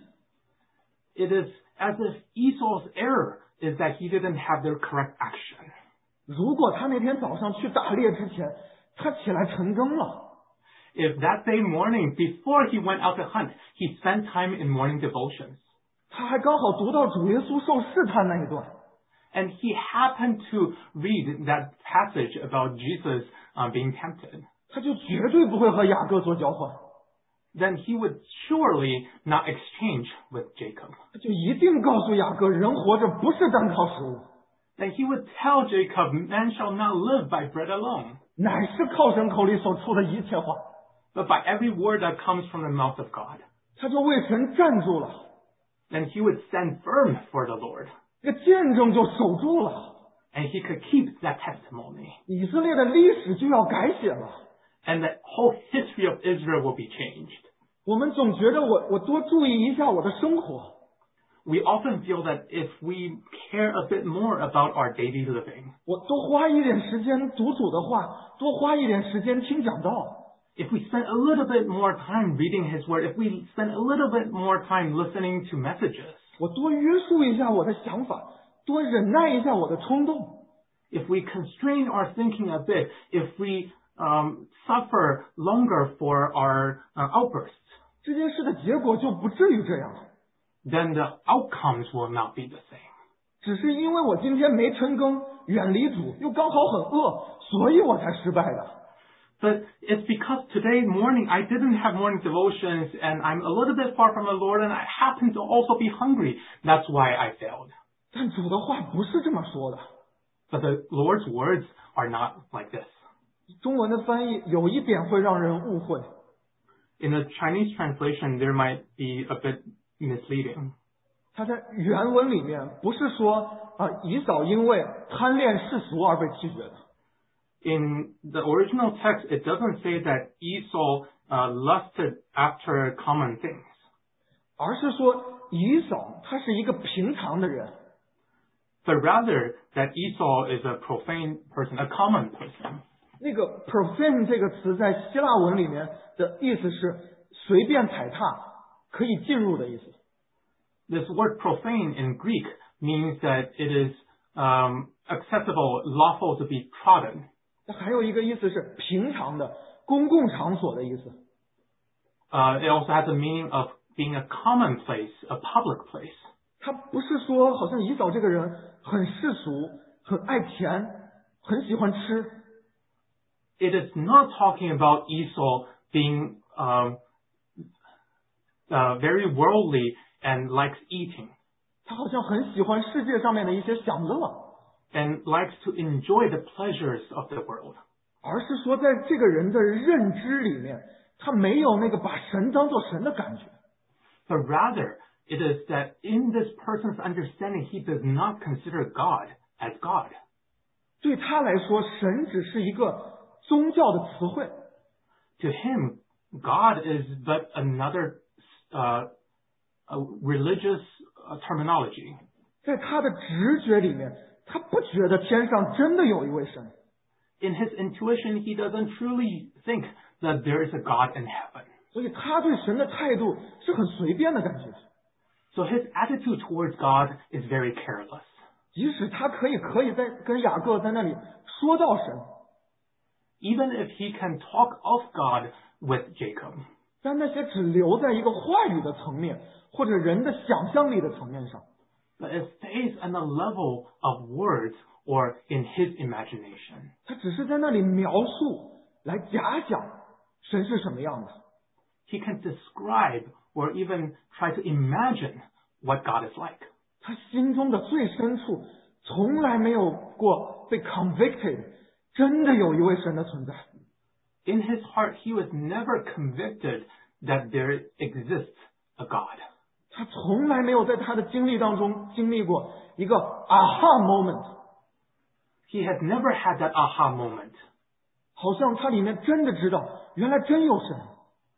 It is as if Esau's error is that he didn't have the correct action. 如果他那天早上去打猎之前，他起来晨更了。 If that day morning, before he went out to hunt, he spent time in morning devotions. 他还刚好读到主耶稣受试探那一段。 And he happened to read that passage about Jesus um, being tempted. 他就绝对不会和雅各做交换。 Then he would surely not exchange with Jacob. 他就一定告诉雅各，人活着不是单靠食物。 Then he would tell Jacob, man shall not live by bread alone, 乃是靠神口里所出的一切话。 but by every word that comes from the mouth of God. 他就为神站住了。 Then he would stand firm for the Lord. 这个见证就守住了。 And he could keep that testimony. 以色列的历史就要改写了。 And the whole history of Israel will be changed. 我们总觉得我我多注意一下我的生活。 We often feel that if we care a bit more about our daily living, 我多花一点时间读主的话，多花一点时间听讲道。 if we spend a little bit more time reading His Word, if we spend a little bit more time listening to messages, 我多约束一下我的想法，多忍耐一下我的冲动。 if we constrain our thinking a bit, if we um, suffer longer for our uh, outbursts, 这件事的结果就不至于这样。 then the outcomes will not be the same. 只是因为我今天没晨更，远离主，又刚好很饿，所以我才失败的。 But it's because today morning I didn't have morning devotions and I'm a little bit far from the Lord and I happen to also be hungry. That's why I failed. 但主的话不是这么说的。 But the Lord's words are not like this. 中文的翻译有一点会让人误会。 In the Chinese translation, there might be a bit misleading. 他在原文里面不是说啊，以扫因为贪恋世俗而被弃绝的。 In the original text, it doesn't say that Esau uh, lusted after common things. 而是说以扫他是一个平常的人。 but rather that Esau is a profane person, a common person. 那个 profane 这个词在希腊文里面的意思是随便踩踏，可以进入的意思。 This word profane in Greek means that it is um, acceptable, lawful to be trodden. 还有一个意思是平常的、公共场所的意思。 Uh, it also has the meaning of being a common place, a public place. 他不是说好像以扫这个人很世俗、很爱钱、很喜欢吃。 It is not talking about Esau being um, uh, very worldly and likes eating. 他好像很喜欢世界上面的一些享乐。 And likes to enjoy the pleasures of the world. 而是说在这个人的认知里面，他没有那个把神当作神的感觉。 But rather, it is that in this person's understanding, he does not consider God as God. 对他来说，神只是一个宗教的词汇。 To him, God is but another uh, a religious uh, terminology. 在他的直觉里面，他不觉得天上真的有一位神。 In his intuition, he doesn't truly think that there is a God in heaven. 所以他对神的态度是很随便的感觉。 So his attitude towards God is very careless. 即使他可以可以在跟雅各在那里说到神， Even if he can talk of God with Jacob. 但那些只留在一个话语的层面，或者人的想象力的层面上。 But it stays on the level of words or in his imagination. 他只是在那里描述，来假想神是什么样的。 He can describe or even try to imagine what God is like. 他心中的最深处从来没有过被 convicted， 真的有一位神的存在。 In his heart, he was never convicted that there exists a God. 他从来没有在他的经历当中经历过一个 aha moment。 He has never had that aha moment. 好像他里面真的知道，原来真有神。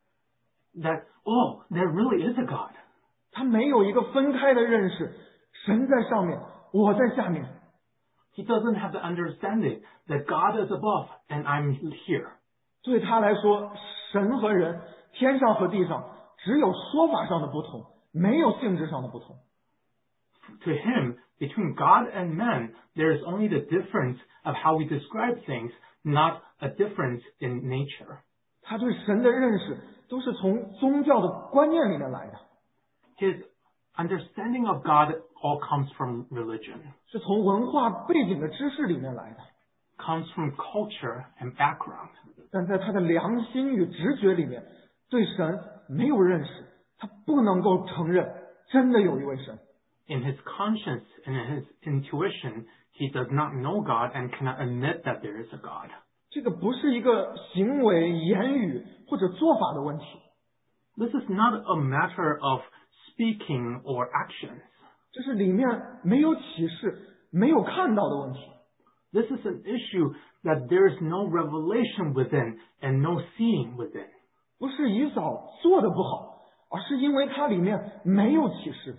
That, oh, there really is a God. 他没有一个分开的认识，神在上面，我在下面。 He doesn't have the understanding that God is above and I'm here. 对他来说，神和人，天上和地上，只有说法上的不同，没有性质上的不同。 To him, between God and man, there is only the difference of how we describe things, not a difference in nature. 他对神的认识都是从宗教的观念里面来的。 His understanding of God all comes from religion. 是从文化背景的知识里面来的。 Comes from culture and background. 但在他的良心与直觉里面，对神没有认识，他不能够承认真的有一位神。 In his conscience and in his intuition, he does not know God and cannot admit that there is a God. 这个不是一个行为、言语或者做法的问题。 This is not a matter of speaking or actions. 这是里面没有启示、没有看到的问题。 This is an issue that there is no revelation within and no seeing within. 不是以扫做的不好，而是因为它里面没有启示。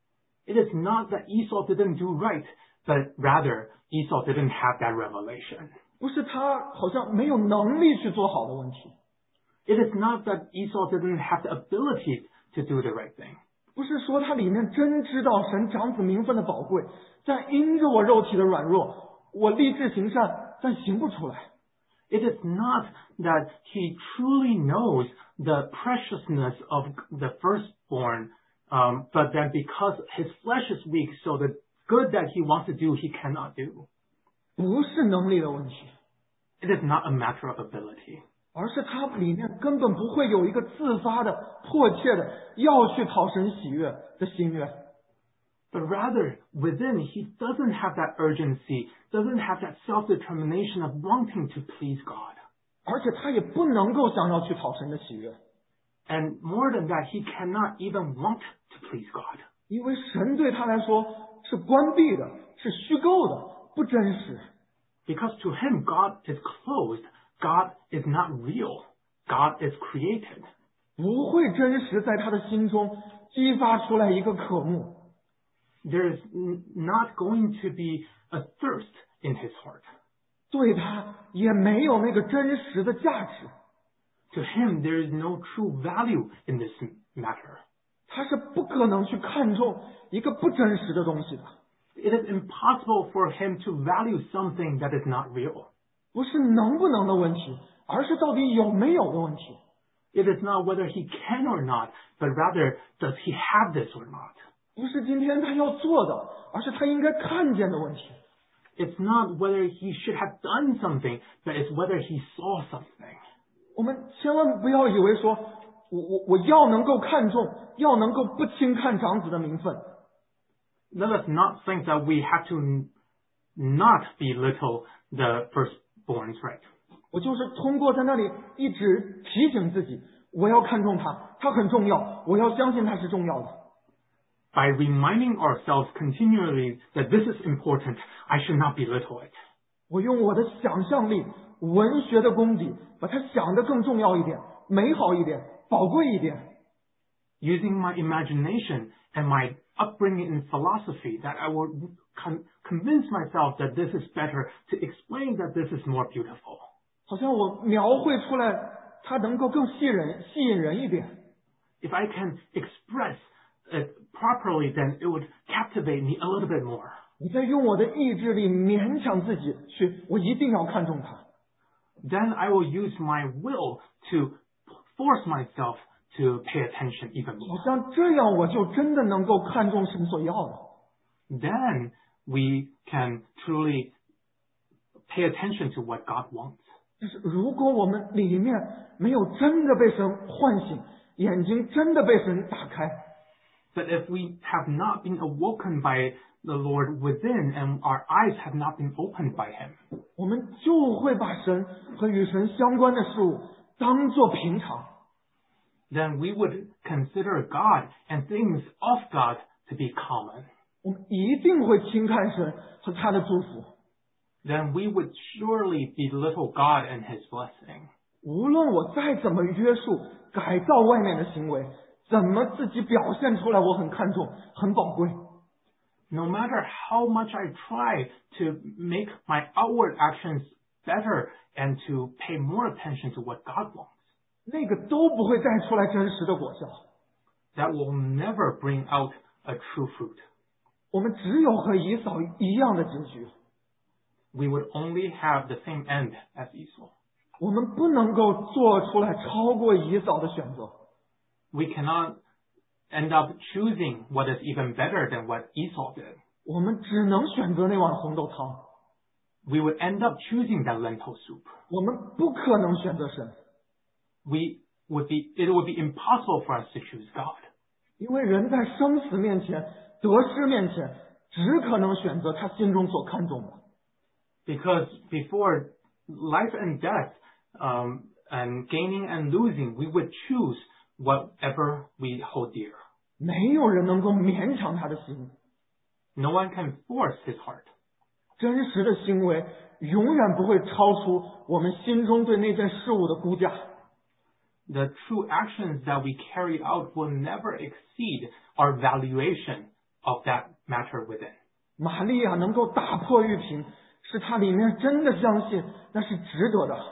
It is not that Esau didn't do right, but rather Esau didn't have that revelation. 不是他好像没有能力去做好的问题。 It is not that Esau didn't have the ability to do the right thing. 不是说他里面真知道神长子名分的宝贵，但因着我肉体的软弱，我立志行善，但行不出来。 It is not that he truly knows the preciousness of the firstborn, um, but that because his flesh is weak, so the good that he wants to do, he cannot do. 不是能力的问题。 It is not a matter of ability. 而是他里面根本不会有一个自发的、迫切的要去讨神喜悦的心愿。 But rather, within, he doesn't have that urgency, doesn't have that self-determination of wanting to please God. 而且他也不能够想要去讨神的喜悦。 And more than that, he cannot even want to please God. 因为神对他来说是关闭的，是虚构的，不真实。 Because to him, God is closed. God is not real. God is created. 不会真实在他的心中激发出来一个渴慕。 there's n- not going to be a thirst in his heart. 对他也没有那个真实的价值。 To him, there is no true value in this matter. 他是不可能去看重一个不真实的东西的。 It is impossible for him to value something that is not real. 不是能不能的问题，而是到底有没有的问题。 It is not whether he can or not, but rather does he have this or not. 不是今天他要做的，而是他应该看见的问题。 It's not whether he should have done something, but it's whether he saw something. 我们千万不要以为说，我我我要能够看重，要能够不轻看长子的名分。 Let us not think that we have to not belittle the firstborn's right. 我就是通过在那里一直提醒自己，我要看重他，他很重要，我要相信他是重要的。 By reminding ourselves continually that this is important, I should not belittle it. 我用我的想象力、文学的功底，把它想得更重要一点、美好一点、宝贵一点。 Using my imagination and my upbringing in philosophy, that I will con- convince myself that this is better, to explain that this is more beautiful. 好像我描绘出来，它能够更吸引人、吸引人一点。 If I can express it properly, then it would captivate me a little bit more. 我在用我的意志力勉强自己去，我一定要看重它。 Then I will use my will to force myself to pay attention even 好 more. 像这样我就真的能够看重神所要的。 Then we can truly pay attention to what God wants. 但是如果我们里面没有真的被神唤醒，眼睛真的被神打开， But if we have not been awoken by the Lord within and our eyes have not been opened by Him, 我们就会把神和与神相关的事物当作平常。 then we would consider God and things of God to be common. 我们一定会轻看神和他的祝福。 Then we would surely belittle God and His blessing. 无论我再怎么约束、改造外面的行为，怎么自己表现出来我很看重、很宝贵， No matter how much I try to make my outward actions better and to pay more attention to what God wants, 那个都不会带出来真实的果效。 that will never bring out a true fruit. 我们只有和以扫一样的结局。 We would only have the same end as Esau. 我们不能够做出来超过以扫的选择。 We cannot end up choosing what is even better than what Esau did. 我们只能选择那碗红豆汤。 We would end up choosing that lentil soup. 我们不可能选择神， We would be, it would be impossible for us to choose God. 因为人在生死面前、得失面前，只可能选择他心中所看重的。 Because before life and death, um, and gaining and losing, we would choose whatever we hold dear. 没有人能够勉强他的心， No one can force his heart. 真实的行为永远不会超出我们心中对那件事物的估价。 The true actions that we carry out will never exceed our valuation of that matter within. 玛利亚能够打破玉瓶，是她里面真的相信那是值得的。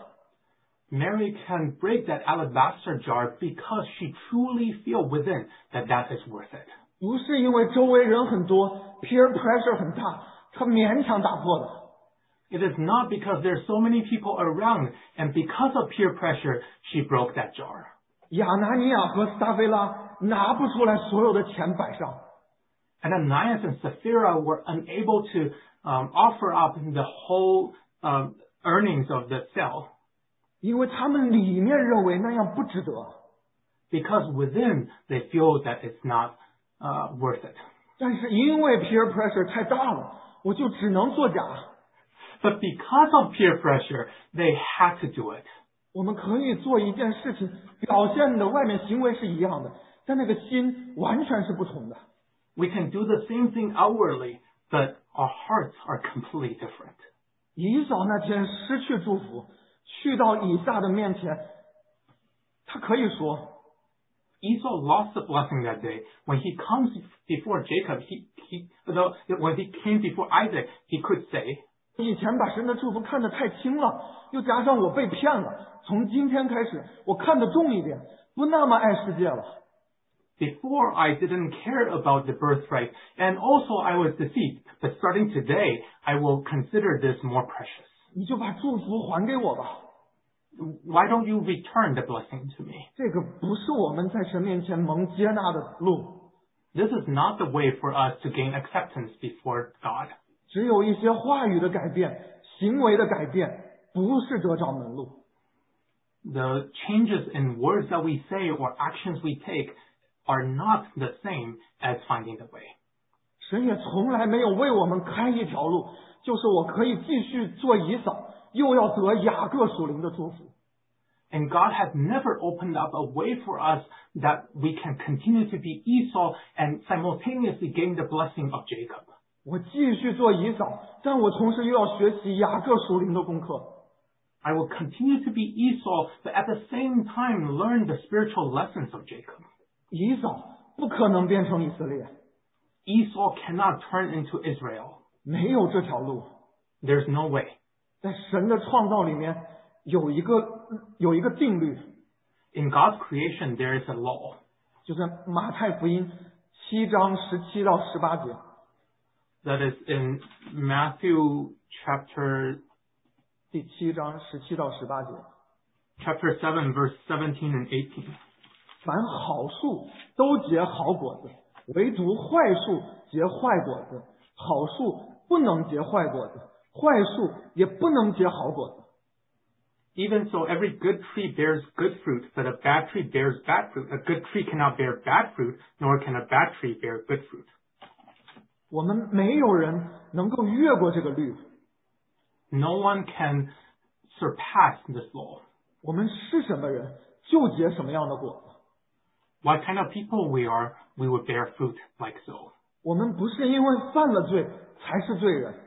Mary can break that alabaster jar because she truly feel within that that is worth it. 不是因为周围人很多 ，peer pressure 很大，她勉强打破的。 It is not because there's so many people around and because of peer pressure, she broke that jar. 亚拿尼亚和撒菲拉拿不出来所有的钱摆上， Ananias and Sapphira were unable to um, offer up the whole um, earnings of the sale 因为他们里面认为那样不值得。 because within they feel that it's not uh, worth it. 但是因为 peer pressure 太大了，我就只能作假。 But because of peer pressure, they had to do it. 我们可以做一件事情，表现的外面行为是一样的，但那个心完全是不同的。 We can do the same thing outwardly, but our hearts are completely different. 以扫那天失去祝福，去到以撒的面前，他可以说 Esau lost the blessing that day. When he comes before Jacob, he, he, though, when he came before Isaac, he could say, 以前把神的祝福看得太轻了，又加上我被骗了，从今天开始，我看得重一点，不那么爱世界了。 Before, I didn't care about the birthright, and also I was deceived. But starting today, I will consider this more precious. 你就把祝福还给我吧。 Why don't you return the blessing to me? 这个不是我们在神面前蒙接纳的路。 This is not the way for us to gain acceptance before God. 只有一些话语的改变，行为的改变，不是得着门路。 The changes in words that we say or actions we take are not the same as finding the way. 神也从来没有为我们开一条路，就是我可以继续做以扫，又要得雅各属灵的祝福。 And God has never opened up a way for us that we can continue to be Esau and simultaneously gain the blessing of Jacob. 我继续做以扫，但我同时又要学习雅各属灵的功课。 I will continue to be Esau, but at the same time learn the spiritual lessons of Jacob. 以扫不可能变成以色列， Esau cannot turn into Israel. 没有这条路。 There's no way. 在神的创造里面有一个有一个定律， In God's creation, there is a law. 就在马太福音七章十七到十八节。 That is in Matthew chapter 第七章十七到十八节。 chapter seven, verse seventeen and eighteen. 凡好树都结好果子，唯独坏树结坏果子。好树不能结坏果子，坏树也不能结好果子。 Even so, every good tree bears good fruit, but a bad tree bears bad fruit. A good tree cannot bear bad fruit, nor can a bad tree bear good fruit. 我们没有人能够越过这个律。 No one can surpass this law. 我们是什么人，就结什么样的果子。 What kind of people we are, we will bear fruit like so. 我们不是因为犯了罪才是罪人，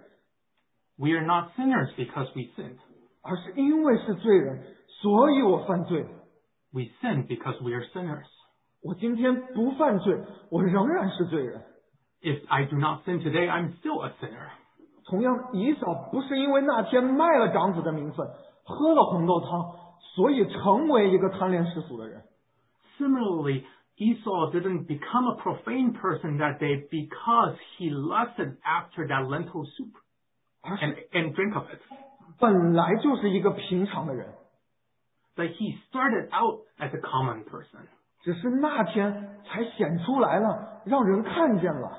We are not sinners because we sinned. 而是因为是罪人，所以我犯罪。 We sin because we are sinners. 我今天不犯罪，我仍然是罪人。 If I do not sin today, I'm still a sinner. 同样，以扫不是因为那天卖了长子的名分，喝了红豆汤，所以成为一个贪恋世俗的人。 Similarly, Esau didn't become a profane person that day because he lusted after that lentil soup 而 and, 是 and drink of it. 本来就是一个平常的人， But he started out as a common person. 只是那天才显出来了，让人看见了。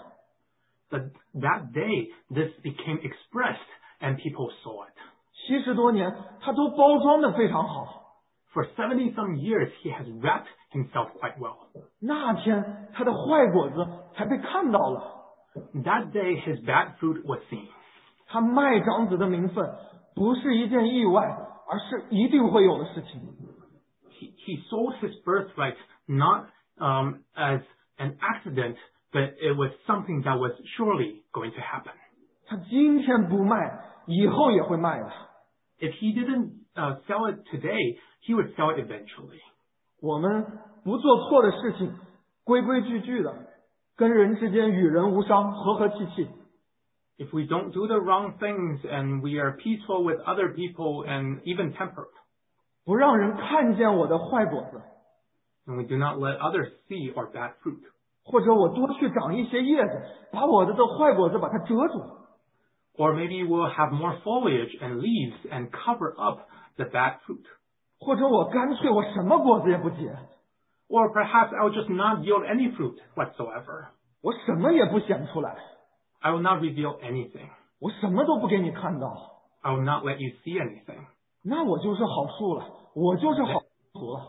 But that day, this became expressed and people saw it. 七十多年，他都包装的非常好。 For seventy some years, he has wrapped himself quite well. 那天他的坏果子才被看到了。 That day, his bad fruit was seen. 他卖长子的名分不是一件意外，而是一定会有的事情。 He, he sold his birthright not um, as an accident, but it was something that was surely going to happen. 他今天不卖，以后也会卖的。 If he didn't uh, sell it today, he would sell it eventually. 我们不做错的事情，规规矩矩的，跟人之间与人无伤，和和气气。 If we don't do the wrong things and we are peaceful with other people and even tempered, 不让人看见我的坏果子， and we do not let others see our bad fruit, 或者我多去长一些叶子，把我的这坏果子把它遮住。 or maybe we'll have more foliage and leaves and cover up the bad fruit. 或者我干脆我什么果子也不结， Or perhaps I will just not yield any fruit whatsoever. 我什么也不显出来， I will not reveal anything. 我什么都不给你看到， I will not let you see anything. 那我就是好树了，我就是好树了。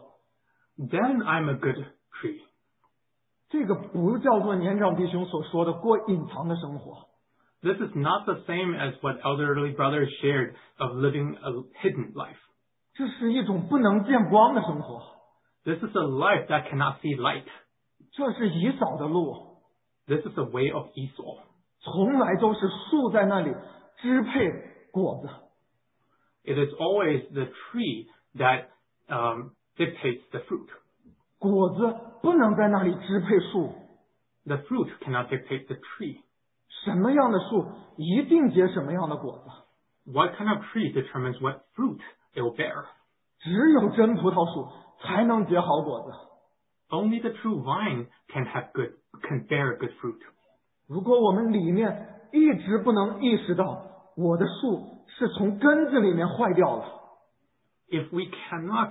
Then I'm a good tree. 这个不叫做年长弟兄所说的过隐藏的生活， This is not the same as what elderly brothers shared of living a hidden life. 这是一种不能见光的生活， This is a life that cannot see light. 这是以扫的路， This is the way of Esau. 从来都是树在那里支配果子。 It is always the tree that um, dictates the fruit. 果子不能在那里支配树， The fruit cannot dictate the tree. 什么样的树一定结什么样的果子。 What kind of tree determines what fruit it will bear? 只有真葡萄树才能结好果子。 Only the true vine can have good, can bear good fruit. 如果我们里面一直不能意识到我的树是从根子里面坏掉了， If we cannot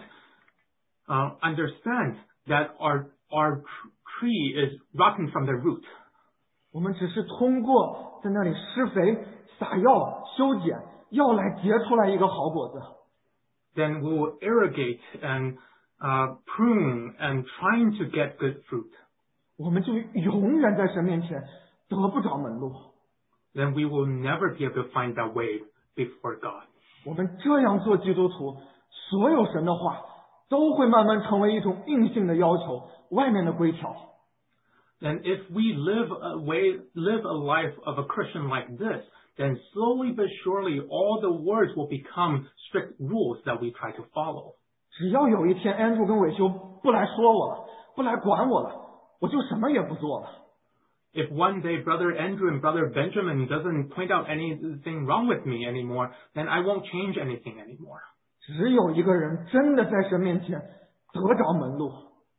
uh, understand that our, our tr- tree is rotten from the root, 我们只是通过在那里施肥、撒药、修剪，要来结出来一个好果子。 then we will irrigate and uh, prune and trying to get good fruit. 我们就永远在神面前得不着门路。 Then we will never be able to find that way before God. 我们这样做基督徒，所有神的话都会慢慢成为一种硬性的要求，外面的规条。 Then if we live a way, live a life of a Christian like this, then slowly but surely all the words will become strict rules that we try to follow. 只要有一天 Andrew 跟伟修不来说我了，不来管我了，我就什么也不做了。 If one day Brother Andrew and Brother Benjamin doesn't point out anything wrong with me anymore, then I won't change anything anymore. 只有一个人真的在神面前得着门路，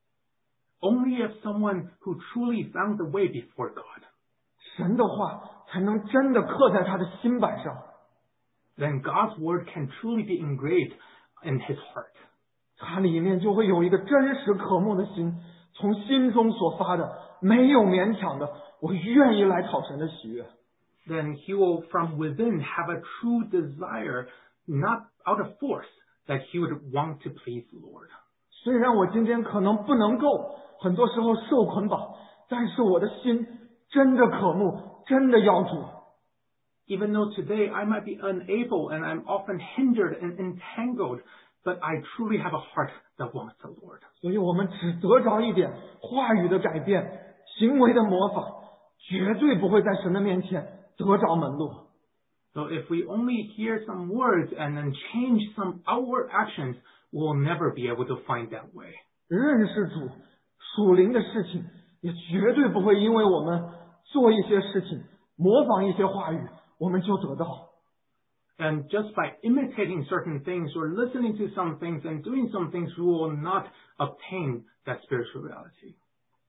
Only if someone who truly found the way before God, 神的话才能真的刻在他的心板上。 then God's word can truly be engraved in his heart. 它里面就会有一个真实渴慕的心，从心中所发的，没有勉强的，我愿意来讨神的喜悦。 Then he will from within have a true desire, not out of force, that he would want to please the Lord. 虽然我今天可能不能够，很多时候受捆绑，但是我的心真的渴慕，真的要主。 Even though today I might be unable and I'm often hindered and entangled, but I truly have a heart that wants the Lord. 所以我们只得着一点话语的改变，行为的模仿，绝对不会在神的面前得着门路。 So if we only hear some words and then change some outward actions, we'll never be able to find that way. 认识主属灵的事情，也绝对不会因为我们做一些事情，模仿一些话语，我们就得到。 And just by imitating certain things or listening to some things and doing some things, we will not obtain that spiritual reality.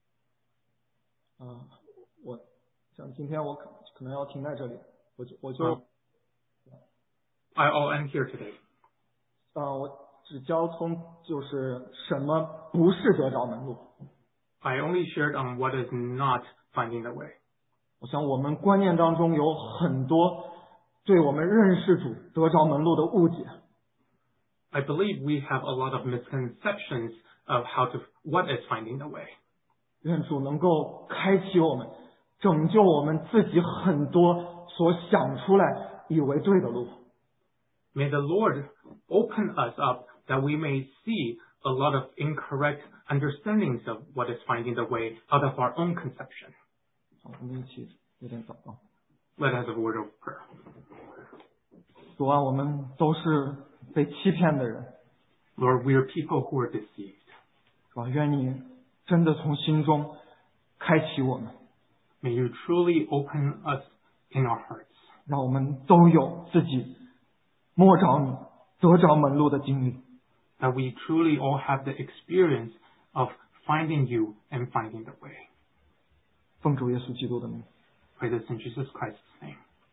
啊，我想今天我可可能要停在这里，我就我就 Um, I- I'll end here today. 啊，我只交通就是什么不是得着门路。 I only shared on what is not finding the way. 我想我们观念当中有很多对我们认识主得着门路的误解。 I believe we have a lot of misconceptions of how to, what is finding the way. 愿主能够开启我们，拯救我们自己很多所想出来以为对的路。 May the Lord open us up that we may see a lot of incorrect understandings of what is finding the way out of our own conception. 好，我们一起有点祷告。 Let us have a word of prayer. 主啊，我们都是被欺骗的人， Lord, we are people who are deceived. 主啊，愿你真的从心中开启我们， May you truly open us in our hearts, 让我们都有自己摸着你、得着门路的经历。 that we truly all have the experience of finding you and finding the way. 奉主耶稣基督的名。 Pray this in Jesus Christ's name.